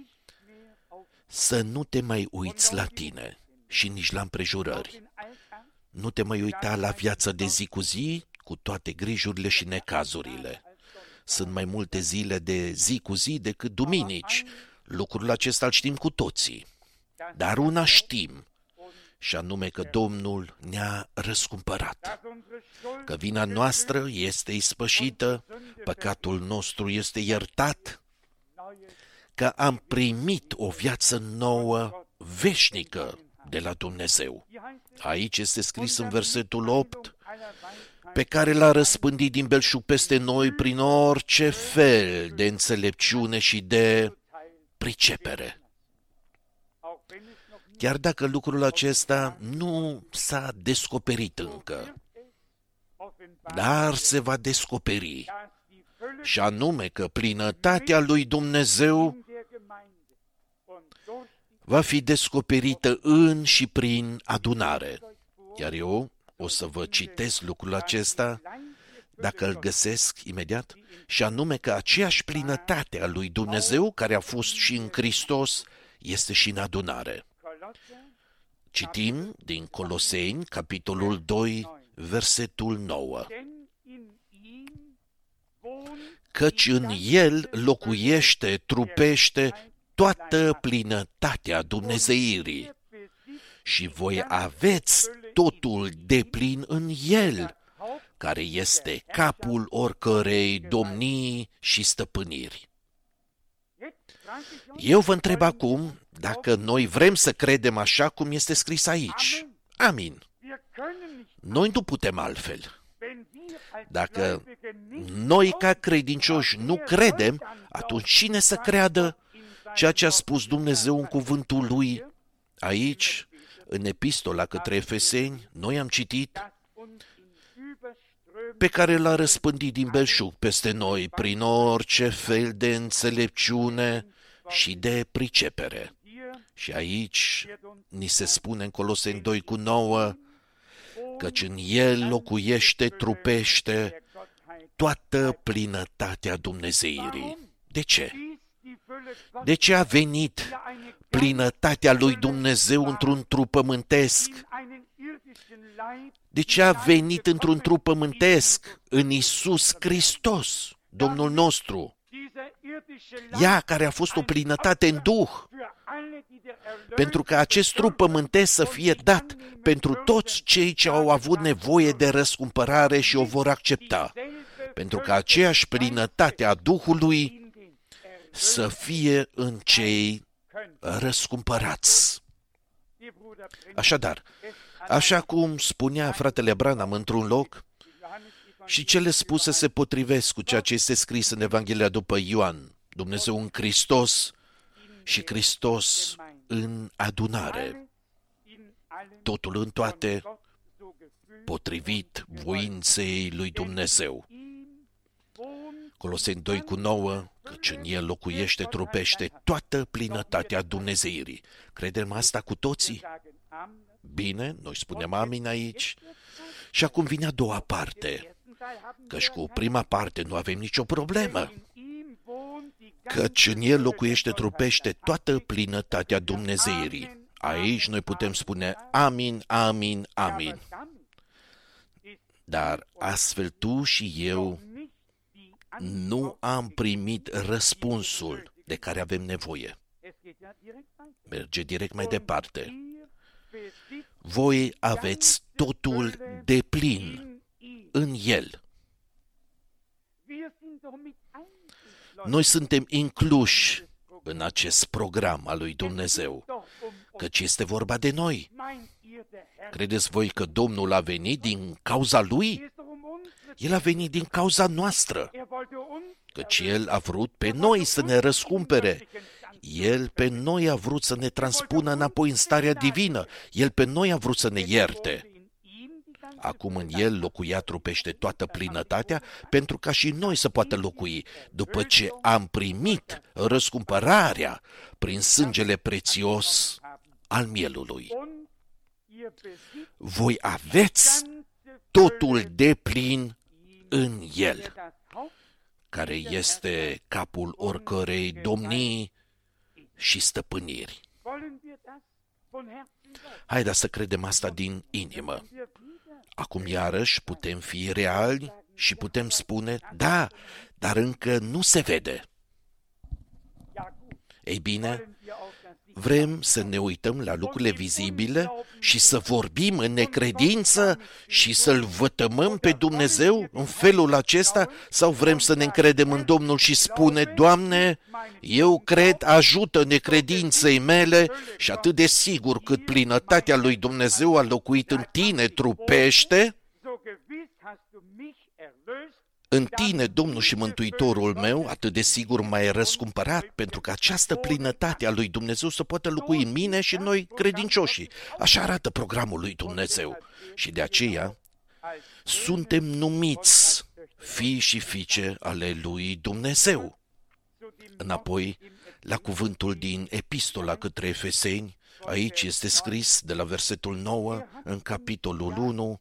Să nu te mai uiți la tine și nici la împrejurări. Nu te mai uita la viața de zi cu zi, cu toate grijurile și necazurile. Sunt mai multe zile de zi cu zi decât duminici. Lucrul acesta îl știm cu toții. Dar una știm, și anume că Domnul ne-a răscumpărat, că vina noastră este ispășită, păcatul nostru este iertat, că am primit o viață nouă, veșnică, de la Dumnezeu. Aici este scris în versetul opt, pe care l-a răspândit din belșug peste noi prin orice fel de înțelepciune și de pricepere. chiar dacă lucrul acesta nu s-a descoperit încă, dar se va descoperi, și anume că plinătatea lui Dumnezeu va fi descoperită în și prin adunare. Iar eu o să vă citesc lucrul acesta, dacă îl găsesc imediat, și anume că aceeași plinătate a lui Dumnezeu, care a fost și în Hristos, este și în adunare. Citim din Coloseni, capitolul doi, versetul nouă. Căci în El locuiește, trupește toată plinătatea dumnezeirii și voi aveți totul deplin în El, care este capul oricărei domnii și stăpâniri. Eu vă întreb acum dacă noi vrem să credem așa cum este scris aici. Amin. Noi nu putem altfel. Dacă noi ca credincioși nu credem, atunci cine să creadă ceea ce a spus Dumnezeu în cuvântul Lui? Aici, în epistola către Efeseni, noi am citit, pe care l-a răspândit din belșug peste noi prin orice fel de înțelepciune și de pricepere. Și aici ni se spune în Coloseni doi cu nouă, căci în El locuiește, trupește toată plinătatea dumnezeirii. De ce? De ce a venit plinătatea lui Dumnezeu într-un trup pământesc? De ce a venit într-un trup pământesc? În Iisus Hristos, Domnul nostru. Ea care a fost o plinătate în Duh, pentru că acest trup pământesc să fie dat pentru toți cei ce au avut nevoie de răscumpărare și o vor accepta, pentru că aceeași plinătate a Duhului să fie în cei răscumpărați. Așadar, așa cum spunea fratele Branham într-un loc, și cele spuse se potrivesc cu ceea ce este scris în Evanghelia după Ioan, Dumnezeu în Hristos și Hristos în adunare, totul în toate, potrivit voinței lui Dumnezeu. Coloseni doi cu nouă, căci în El locuiește, trupește toată plinătatea dumnezeirii. Credem asta cu toții? Bine, noi spunem amin aici. Și acum vine a doua parte, căci cu prima parte nu avem nicio problemă. Căci în El locuiește, trupește toată plinătatea dumnezeirii. Aici noi putem spune amin, amin, amin. Dar astfel tu și eu nu am primit răspunsul de care avem nevoie. Merge direct mai departe. Voi aveți totul deplin în El. Noi suntem incluși în acest program al lui Dumnezeu, căci este vorba de noi. Credeți voi că Domnul a venit din cauza Lui? El a venit din cauza noastră, căci El a vrut pe noi să ne răscumpere. El pe noi a vrut să ne transpună înapoi în starea divină. El pe noi a vrut să ne ierte. Acum în El locuia, trupește toată plinătatea, pentru ca și noi să poată locui, după ce am primit răscumpărarea prin sângele prețios al mielului. Voi aveți totul deplin în El, care este capul oricărei domnii și stăpâniri. Haideți să credem asta din inimă. Acum iarăși putem fi reali și putem spune, da, dar încă nu se vede. Ei bine, vrem să ne uităm la lucrurile vizibile și să vorbim în necredință și să-L vătămăm pe Dumnezeu în felul acesta? Sau vrem să ne încredem în Domnul și spune, Doamne, eu cred, ajută necredinței mele și atât de sigur cât plinătatea lui Dumnezeu a locuit în tine trupește, În tine, Domnul și Mântuitorul meu, atât de sigur m-ai răscumpărat, pentru că această plinătate a lui Dumnezeu să poată locui în mine și în noi credincioșii. Așa arată programul lui Dumnezeu. Și de aceea suntem numiți fii și fiice ale lui Dumnezeu. Înapoi, la cuvântul din Epistola către Efeseni, aici este scris de la versetul nouă, în capitolul unu,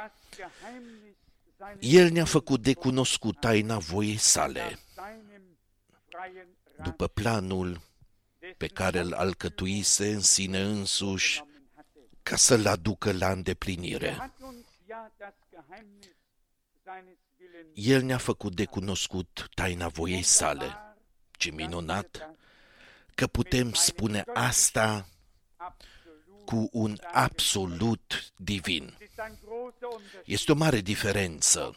El ne-a făcut de cunoscut taina voiei sale, după planul pe care îl alcătuise în sine însuși, ca să-l aducă la îndeplinire. El ne-a făcut de cunoscut taina voiei sale. Ce minunat că putem spune asta cu un absolut divin. Este o mare diferență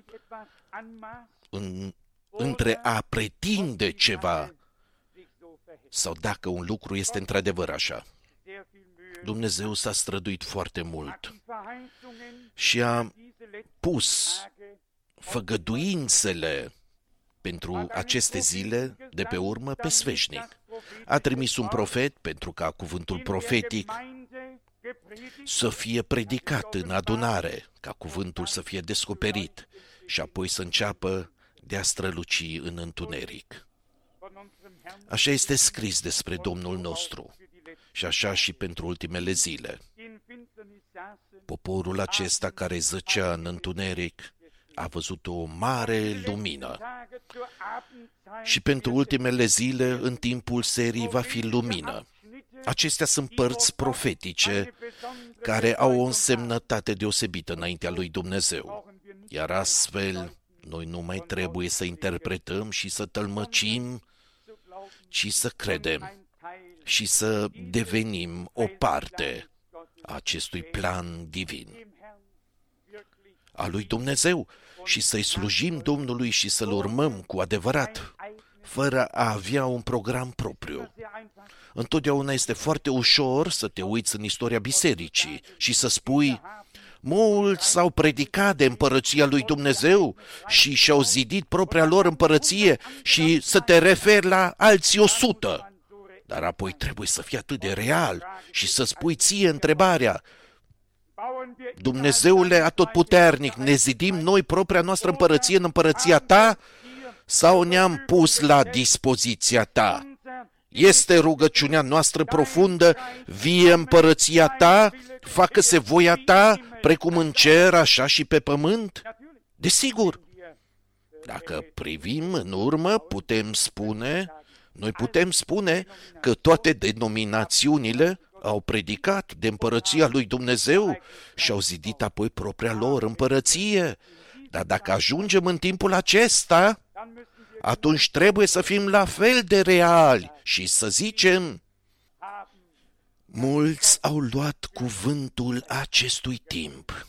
în, între a pretinde ceva sau dacă un lucru este într-adevăr așa. Dumnezeu s-a străduit foarte mult și a pus făgăduințele pentru aceste zile de pe urmă pe sfeșnic. A trimis un profet pentru ca cuvântul profetic să fie predicat în adunare, ca cuvântul să fie descoperit și apoi să înceapă de a străluci în întuneric. Așa este scris despre Domnul nostru și așa și pentru ultimele zile. Poporul acesta care zăcea în întuneric a văzut o mare lumină. Și pentru ultimele zile, în timpul serii, va fi lumină. Acestea sunt părți profetice care au o însemnătate deosebită înaintea lui Dumnezeu. Iar astfel, noi nu mai trebuie să interpretăm și să tălmăcim, ci să credem și să devenim o parte a acestui plan divin a lui Dumnezeu și să-i slujim Domnului și să-L urmăm cu adevărat, fără a avea un program propriu. Întotdeauna este foarte ușor să te uiți în istoria bisericii și să spui: mulți s-au predicat de împărăția lui Dumnezeu și și-au zidit propria lor împărăție și să te referi la alții o sută. Dar apoi trebuie să fii atât de real și să spui ție întrebarea: Dumnezeule atotputernic, ne zidim noi propria noastră împărăție în împărăția ta sau ne-am pus la dispoziția ta? Este rugăciunea noastră profundă: vie împărăția ta, facă-se voia ta, precum în cer, așa și pe pământ? Desigur, dacă privim în urmă, putem spune, noi putem spune că toate denominațiunile au predicat de împărăția lui Dumnezeu și au zidit apoi propria lor împărăție. Dar dacă ajungem în timpul acesta, atunci trebuie să fim la fel de reali și să zicem: mulți au luat cuvântul acestui timp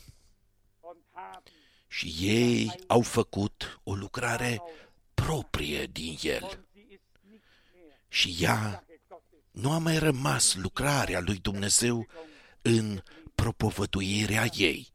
și ei au făcut o lucrare proprie din el. Și ea nu a mai rămas lucrarea lui Dumnezeu în propovăduirea ei.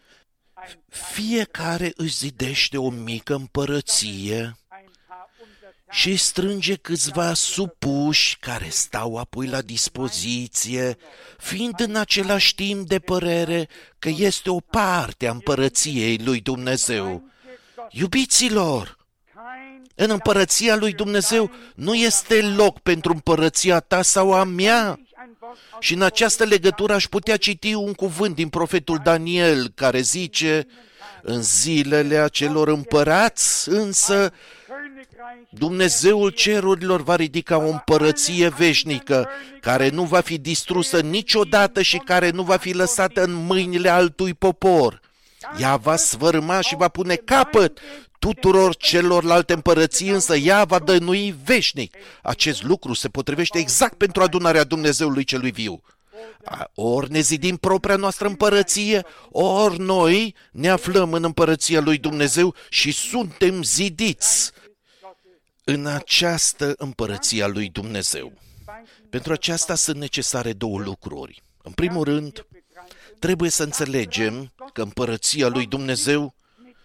Fiecare își zidește o mică împărăție și strânge câțiva supuși care stau apoi la dispoziție, fiind în același timp de părere că este o parte a împărăției lui Dumnezeu. Iubiților, în împărăția lui Dumnezeu nu este loc pentru împărăția ta sau a mea. Și în această legătură aș putea citi un cuvânt din profetul Daniel care zice: în zilele acelor împărați, însă, Dumnezeul cerurilor va ridica o împărăție veșnică, care nu va fi distrusă niciodată și care nu va fi lăsată în mâinile altui popor. Ea va sfărâma și va pune capăt tuturor celorlalte împărății, însă ea va dănui veșnic. Acest lucru se potrivește exact pentru adunarea Dumnezeului celui viu. Ori ne zidim propria noastră împărăție, ori noi ne aflăm în împărăția lui Dumnezeu și suntem zidiți în această împărăție a lui Dumnezeu. Pentru aceasta sunt necesare două lucruri. În primul rând, trebuie să înțelegem că împărăția lui Dumnezeu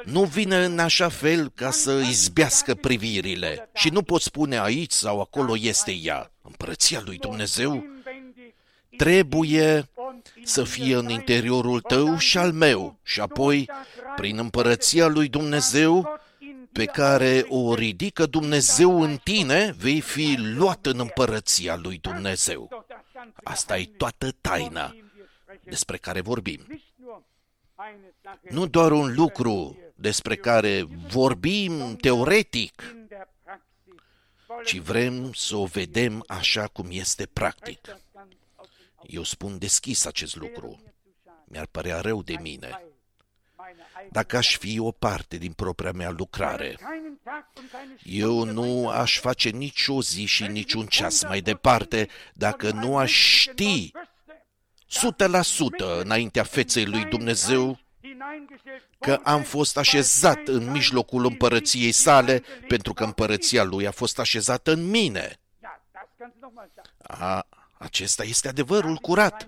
nu vine în așa fel ca să izbească privirile și nu poți spune aici sau acolo este ea. Împărăția lui Dumnezeu trebuie să fie în interiorul tău și al meu și apoi, prin împărăția lui Dumnezeu, pe care o ridică Dumnezeu în tine, vei fi luat în împărăția lui Dumnezeu. Asta e toată taina despre care vorbim. Nu doar un lucru despre care vorbim teoretic, ci vrem să o vedem așa cum este practic. Eu spun deschis acest lucru. Mi-ar părea rău de mine dacă aș fi o parte din propria mea lucrare. Eu nu aș face nici o zi și niciun ceas mai departe dacă nu aș ști o sută la sută înaintea feței lui Dumnezeu că am fost așezat în mijlocul împărăției sale, pentru că împărăția lui a fost așezată în mine. A, acesta este adevărul curat.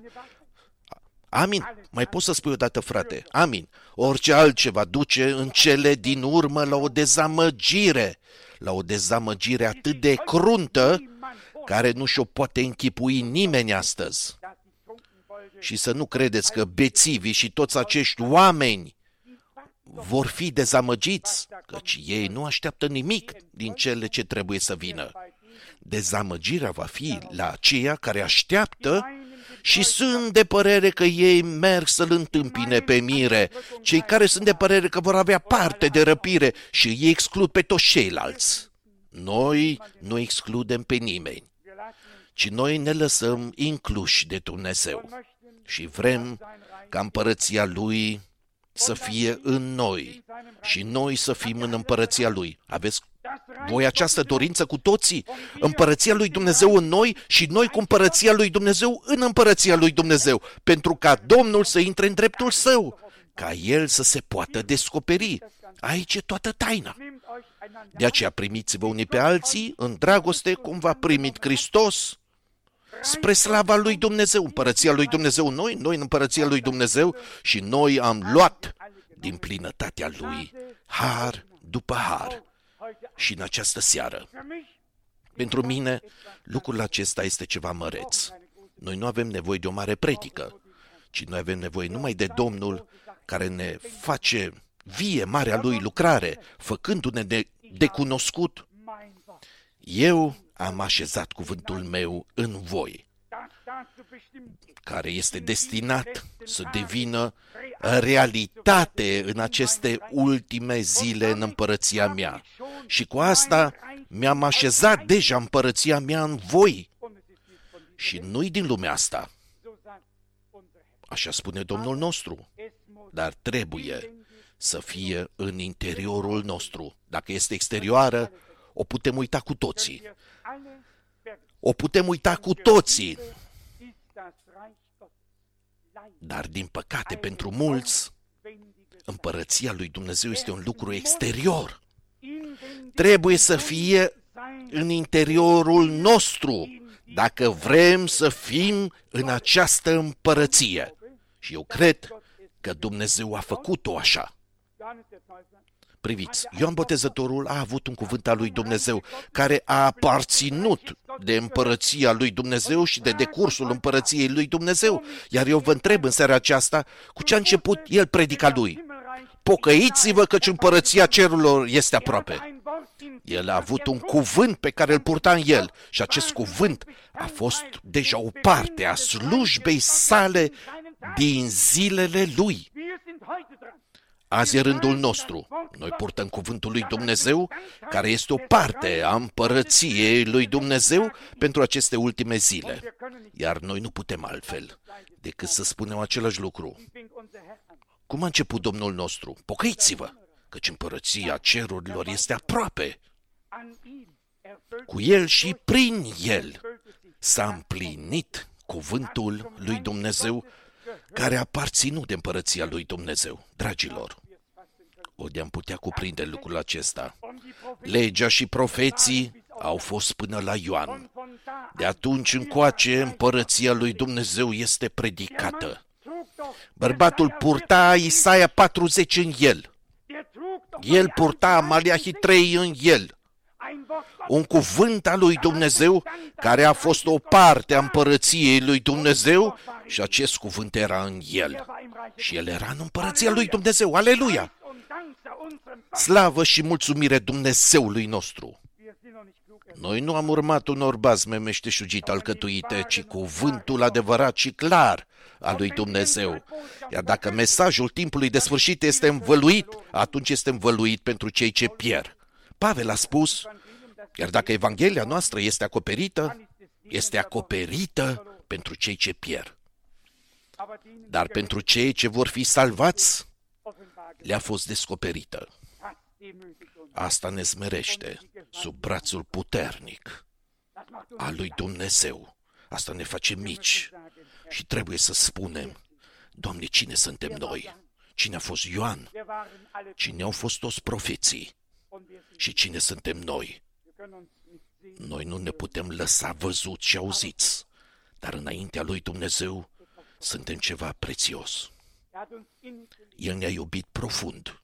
Amin. Mai poți să spui odată, frate? Amin. Orice altceva duce în cele din urmă la o dezamăgire, la o dezamăgire atât de cruntă, care nu și-o poate închipui nimeni astăzi. Și să nu credeți că bețivii și toți acești oameni vor fi dezamăgiți, căci ei nu așteaptă nimic din cele ce trebuie să vină. Dezamăgirea va fi la aceia care așteaptă și sunt de părere că ei merg să-l întâmpine pe mire, cei care sunt de părere că vor avea parte de răpire și ei exclud pe toți ceilalți. Noi nu excludem pe nimeni, ci noi ne lăsăm incluși de Dumnezeu și vrem ca împărăția Lui să fie în noi și noi să fim în împărăția Lui. Aveți voi această dorință cu toții? Împărăția lui Dumnezeu în noi și noi cu împărăția lui Dumnezeu în împărăția lui Dumnezeu, pentru ca Domnul să intre în dreptul său, ca El să se poată descoperi. Aici e toată taina. De aceea primiți-vă unii pe alții în dragoste, cum v-a primit Hristos, spre slava lui Dumnezeu, împărăția lui Dumnezeu în noi, noi în împărăția lui Dumnezeu și noi am luat din plinătatea Lui har după har. Și în această seară, pentru mine, lucrul acesta este ceva măreț. Noi nu avem nevoie de o mare predică, ci noi avem nevoie numai de Domnul care ne face vie marea Lui lucrare, făcându-ne de, de cunoscut. Eu am așezat cuvântul meu în voi, care este destinat să devină realitate în aceste ultime zile în împărăția mea. Și cu asta mi-am așezat deja împărăția mea în voi. Și nu-i din lumea asta. Așa spune Domnul nostru. Dar trebuie să fie în interiorul nostru. Dacă este exterioară, o putem uita cu toții. O putem uita cu toții. Dar, din păcate, pentru mulți, împărăția lui Dumnezeu este un lucru exterior. Trebuie să fie în interiorul nostru, dacă vrem să fim în această împărăție. Și eu cred că Dumnezeu a făcut-o așa. Priviți, Ioan Botezătorul a avut un cuvânt al lui Dumnezeu care a aparținut de împărăția lui Dumnezeu și de decursul împărăției lui Dumnezeu. Iar eu vă întreb în seara aceasta, cu ce a început el predica lui? Pocăiți-vă căci împărăția cerurilor este aproape. El a avut un cuvânt pe care îl purta în el și acest cuvânt a fost deja o parte a slujbei sale din zilele lui. Azi e rândul nostru. Noi purtăm cuvântul lui Dumnezeu, care este o parte a împărăției lui Dumnezeu pentru aceste ultime zile. Iar noi nu putem altfel decât să spunem același lucru. Cum a început Domnul nostru? Pocăiți-vă, căci împărăția cerurilor este aproape. Cu El și prin El s-a împlinit cuvântul lui Dumnezeu care a aparținut de împărăția lui Dumnezeu. Dragilor, o de-am putea cuprinde lucrul acesta. Legea și profeții au fost până la Ioan. De atunci încoace, împărăția lui Dumnezeu este predicată. Bărbatul purta Isaia patruzeci în el. El purta Maleahi trei în el. Un cuvânt al lui Dumnezeu care a fost o parte a împărăției lui Dumnezeu și acest cuvânt era în el. Și el era în împărăția lui Dumnezeu. Aleluia! Slavă și mulțumire Dumnezeului nostru! Noi nu am urmat unor bazme meșteșugite alcătuite, ci cuvântul adevărat și clar al lui Dumnezeu. Iar dacă mesajul timpului de sfârșit este învăluit, atunci este învăluit pentru cei ce pierd. Pavel a spus, iar dacă Evanghelia noastră este acoperită, este acoperită pentru cei ce pierd. Dar pentru cei ce vor fi salvați, le-a fost descoperită. Asta ne smerește sub brațul puternic al lui Dumnezeu. Asta ne face mici și trebuie să spunem, Doamne, cine suntem noi? Cine a fost Ioan? Cine au fost toți profeții? Și cine suntem noi? Noi nu ne putem lăsa văzuți și auziți, dar înaintea lui Dumnezeu suntem ceva prețios. El ne-a iubit profund.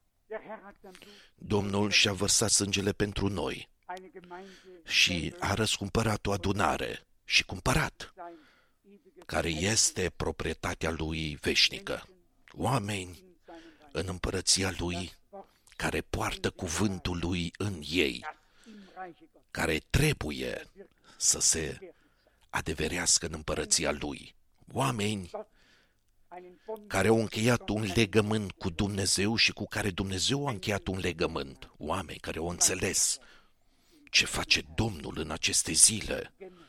Domnul și-a vărsat sângele pentru noi și a răscumpărat o adunare și cumpărat, care este proprietatea lui veșnică. Oameni în împărăția lui care poartă cuvântul lui în ei, care trebuie să se adeverească în împărăția lui. Oameni care au încheiat un legământ cu Dumnezeu și cu care Dumnezeu a încheiat un legământ. Oameni care au înțeles ce face Domnul în aceste zile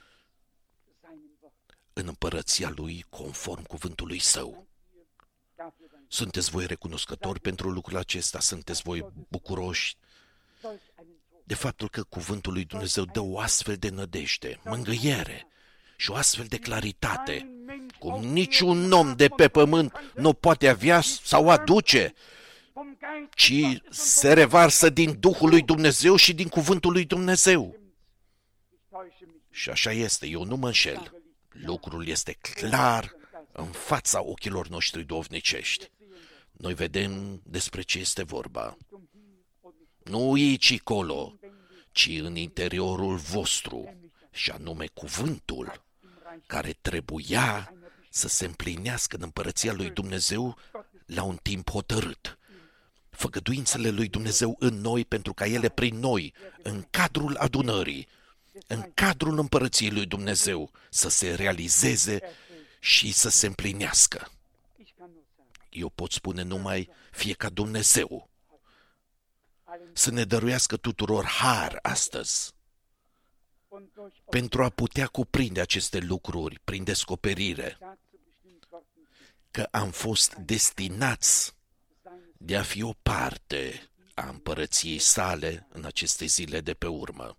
în împărăția lui conform cuvântului său. Sunteți voi recunoscători pentru lucrul acesta? Sunteți voi bucuroși de faptul că cuvântul lui Dumnezeu dă o astfel de nădejde, mângâiere și o astfel de claritate, cum niciun om de pe pământ nu poate avea sau aduce, ci se revarsă din Duhul lui Dumnezeu și din cuvântul lui Dumnezeu. Și așa este, eu nu mă înșel. Lucrul este clar în fața ochilor noștri dovnicești. Noi vedem despre ce este vorba. Nu aici colo, ci în interiorul vostru, și anume cuvântul care trebuia să se împlinească în împărăția lui Dumnezeu la un timp hotărât. Făgăduințele lui Dumnezeu în noi, pentru ca ele prin noi, în cadrul adunării, în cadrul împărăției lui Dumnezeu, să se realizeze și să se împlinească. Eu pot spune numai, fie ca Dumnezeu să ne dăruiască tuturor har astăzi, pentru a putea cuprinde aceste lucruri prin descoperire, că am fost destinați de a fi o parte a împărăției sale în aceste zile de pe urmă.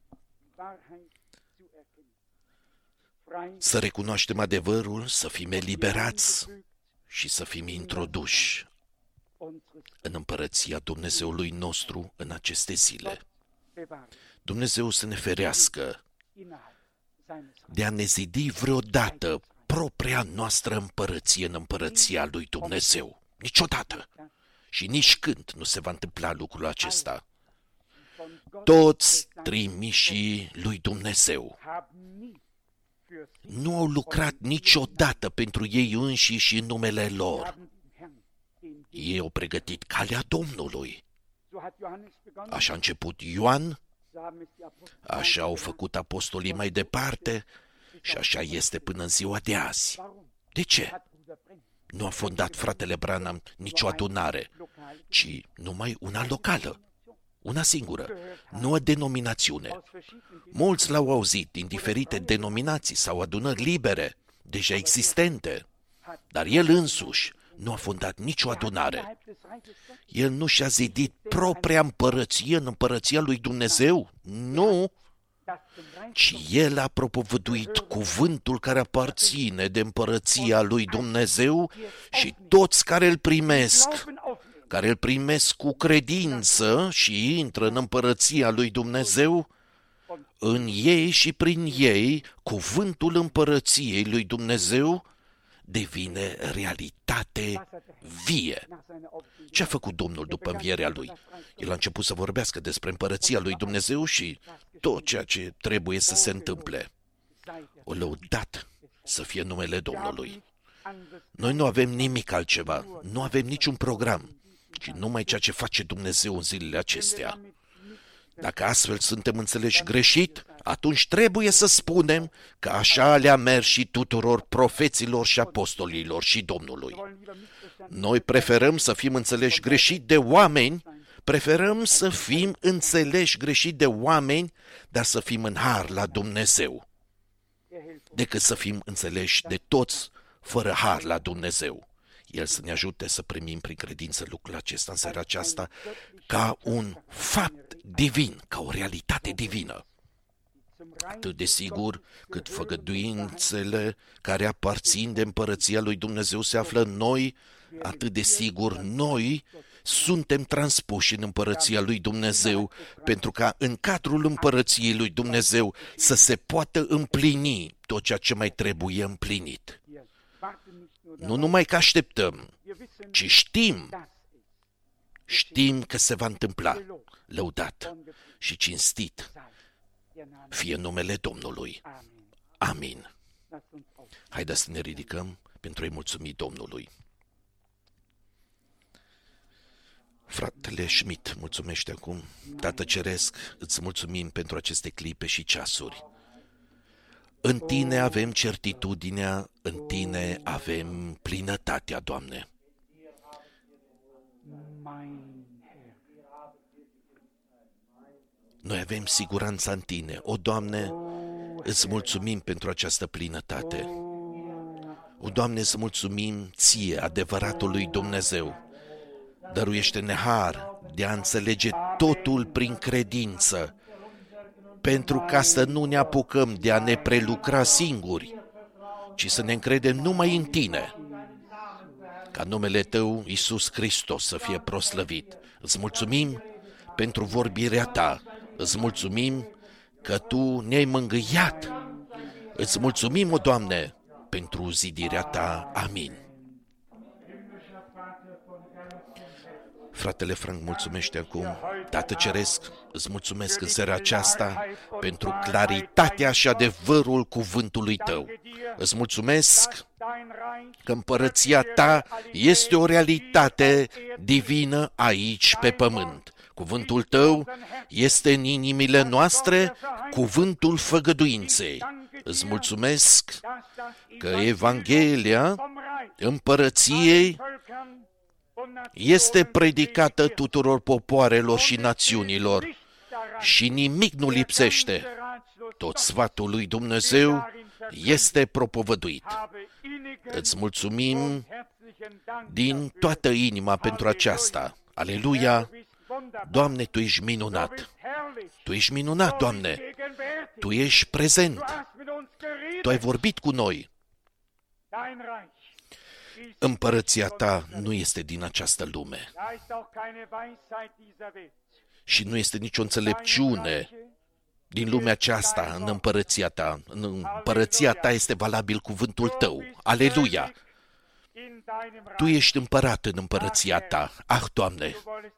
Să recunoaștem adevărul, să fim eliberați și să fim introduși în împărăția Dumnezeului nostru în aceste zile. Dumnezeu să ne ferească de a ne zidi vreodată propria noastră împărăție în împărăția lui Dumnezeu. Niciodată. Și nici când nu se va întâmpla lucrul acesta. Toți trimișii lui Dumnezeu nu au lucrat niciodată pentru ei înșiși și în numele lor. Ei au pregătit calea Domnului. Așa a început Ioan, așa au făcut apostolii mai departe și așa este până în ziua de azi. De ce? Nu a fondat fratele Branham nicio adunare, ci numai una locală, una singură, nu o denominațiune. Mulți l-au auzit din diferite denominații sau adunări libere, deja existente, dar el însuși nu a fondat nicio adunare. El nu și-a zidit propria împărăție în împărăția lui Dumnezeu, nu, ci el a propovăduit cuvântul care aparține de împărăția lui Dumnezeu și toți care îl primesc, care îl primesc cu credință și intră în împărăția lui Dumnezeu, în ei și prin ei, cuvântul împărăției lui Dumnezeu devine realitate vie. Ce a făcut Domnul după învierea Lui? El a început să vorbească despre împărăția Lui Dumnezeu și tot ceea ce trebuie să se întâmple. O lăudat să fie numele Domnului. Noi nu avem nimic altceva, nu avem niciun program, ci numai ceea ce face Dumnezeu în zilele acestea. Dacă astfel suntem înțeleși greșit, atunci trebuie să spunem că așa le-a mers și tuturor profeților și apostolilor și Domnului. Noi preferăm să fim înțeleși greșit de oameni, preferăm să fim înțeleși greșit de oameni, dar să fim în har la Dumnezeu, decât să fim înțeleși de toți fără har la Dumnezeu. El să ne ajute să primim prin credință lucrul acesta în seara aceasta ca un fapt divin, ca o realitate divină. Atât de sigur cât făgăduințele care aparțin de împărăția lui Dumnezeu se află în noi, atât de sigur noi suntem transpuși în împărăția lui Dumnezeu, pentru ca în cadrul împărăției lui Dumnezeu să se poată împlini tot ceea ce mai trebuie împlinit. Nu numai că așteptăm, ci știm, știm că se va întâmpla. Lăudat și cinstit fie numele Domnului. Amin. Haideți să ne ridicăm pentru a-i mulțumi Domnului. Fratele Schmidt mulțumește acum. Tată Ceresc, îți mulțumim pentru aceste clipe și ceasuri. În Tine avem certitudinea, în Tine avem plinătatea, Doamne. Noi avem siguranța în Tine. O, Doamne, îți mulțumim pentru această plinătate. O, Doamne, îți mulțumim Ție, adevăratului Dumnezeu. Dăruiește-ne har de a înțelege totul prin credință, pentru ca să nu ne apucăm de a ne prelucra singuri, ci să ne încredem numai în Tine. Ca numele Tău, Iisus Hristos, să fie proslăvit. Îți mulțumim pentru vorbirea Ta. Îți mulțumim că Tu ne-ai mângâiat. Îți mulțumim, o Doamne, pentru zidirea Ta. Amin. Fratele Frank mulțumește acum. Tată Ceresc, îți mulțumesc în seara aceasta pentru claritatea și adevărul cuvântului Tău. Îți mulțumesc că împărăția Ta este o realitate divină aici pe pământ. Cuvântul Tău este în inimile noastre cuvântul făgăduinței. Îți mulțumesc că Evanghelia împărăției este predicată tuturor popoarelor și națiunilor și nimic nu lipsește. Tot sfatul lui Dumnezeu este propovăduit. Îți mulțumim din toată inima pentru aceasta. Aleluia! Doamne, Tu ești minunat! Tu ești minunat, Doamne! Tu ești prezent! Tu ai vorbit cu noi! Împărăția Ta nu este din această lume și nu este nicio înțelepciune din lumea aceasta în împărăția Ta. În împărăția Ta este valabil cuvântul Tău. Aleluia! Tu ești împărat în împărăția Ta. Ah, Doamne!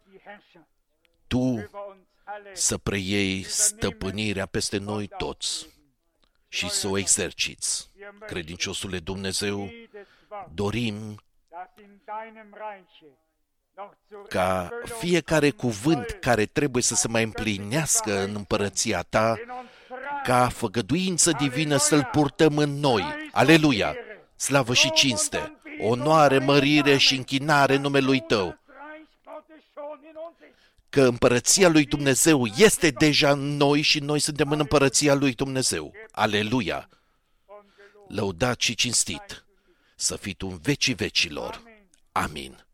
Tu să preiei stăpânirea peste noi toți și să o exerciți. Credinciosule Dumnezeu, dorim ca fiecare cuvânt care trebuie să se mai împlinească în împărăția Ta, ca făgăduință divină să-l purtăm în noi. Aleluia! Slavă și cinste, onoare, mărire și închinare numelui Tău. Că împărăția lui Dumnezeu este deja în noi și noi suntem în împărăția lui Dumnezeu. Aleluia! Lăudat și cinstit să fii Tu în vecii vecilor. Amin.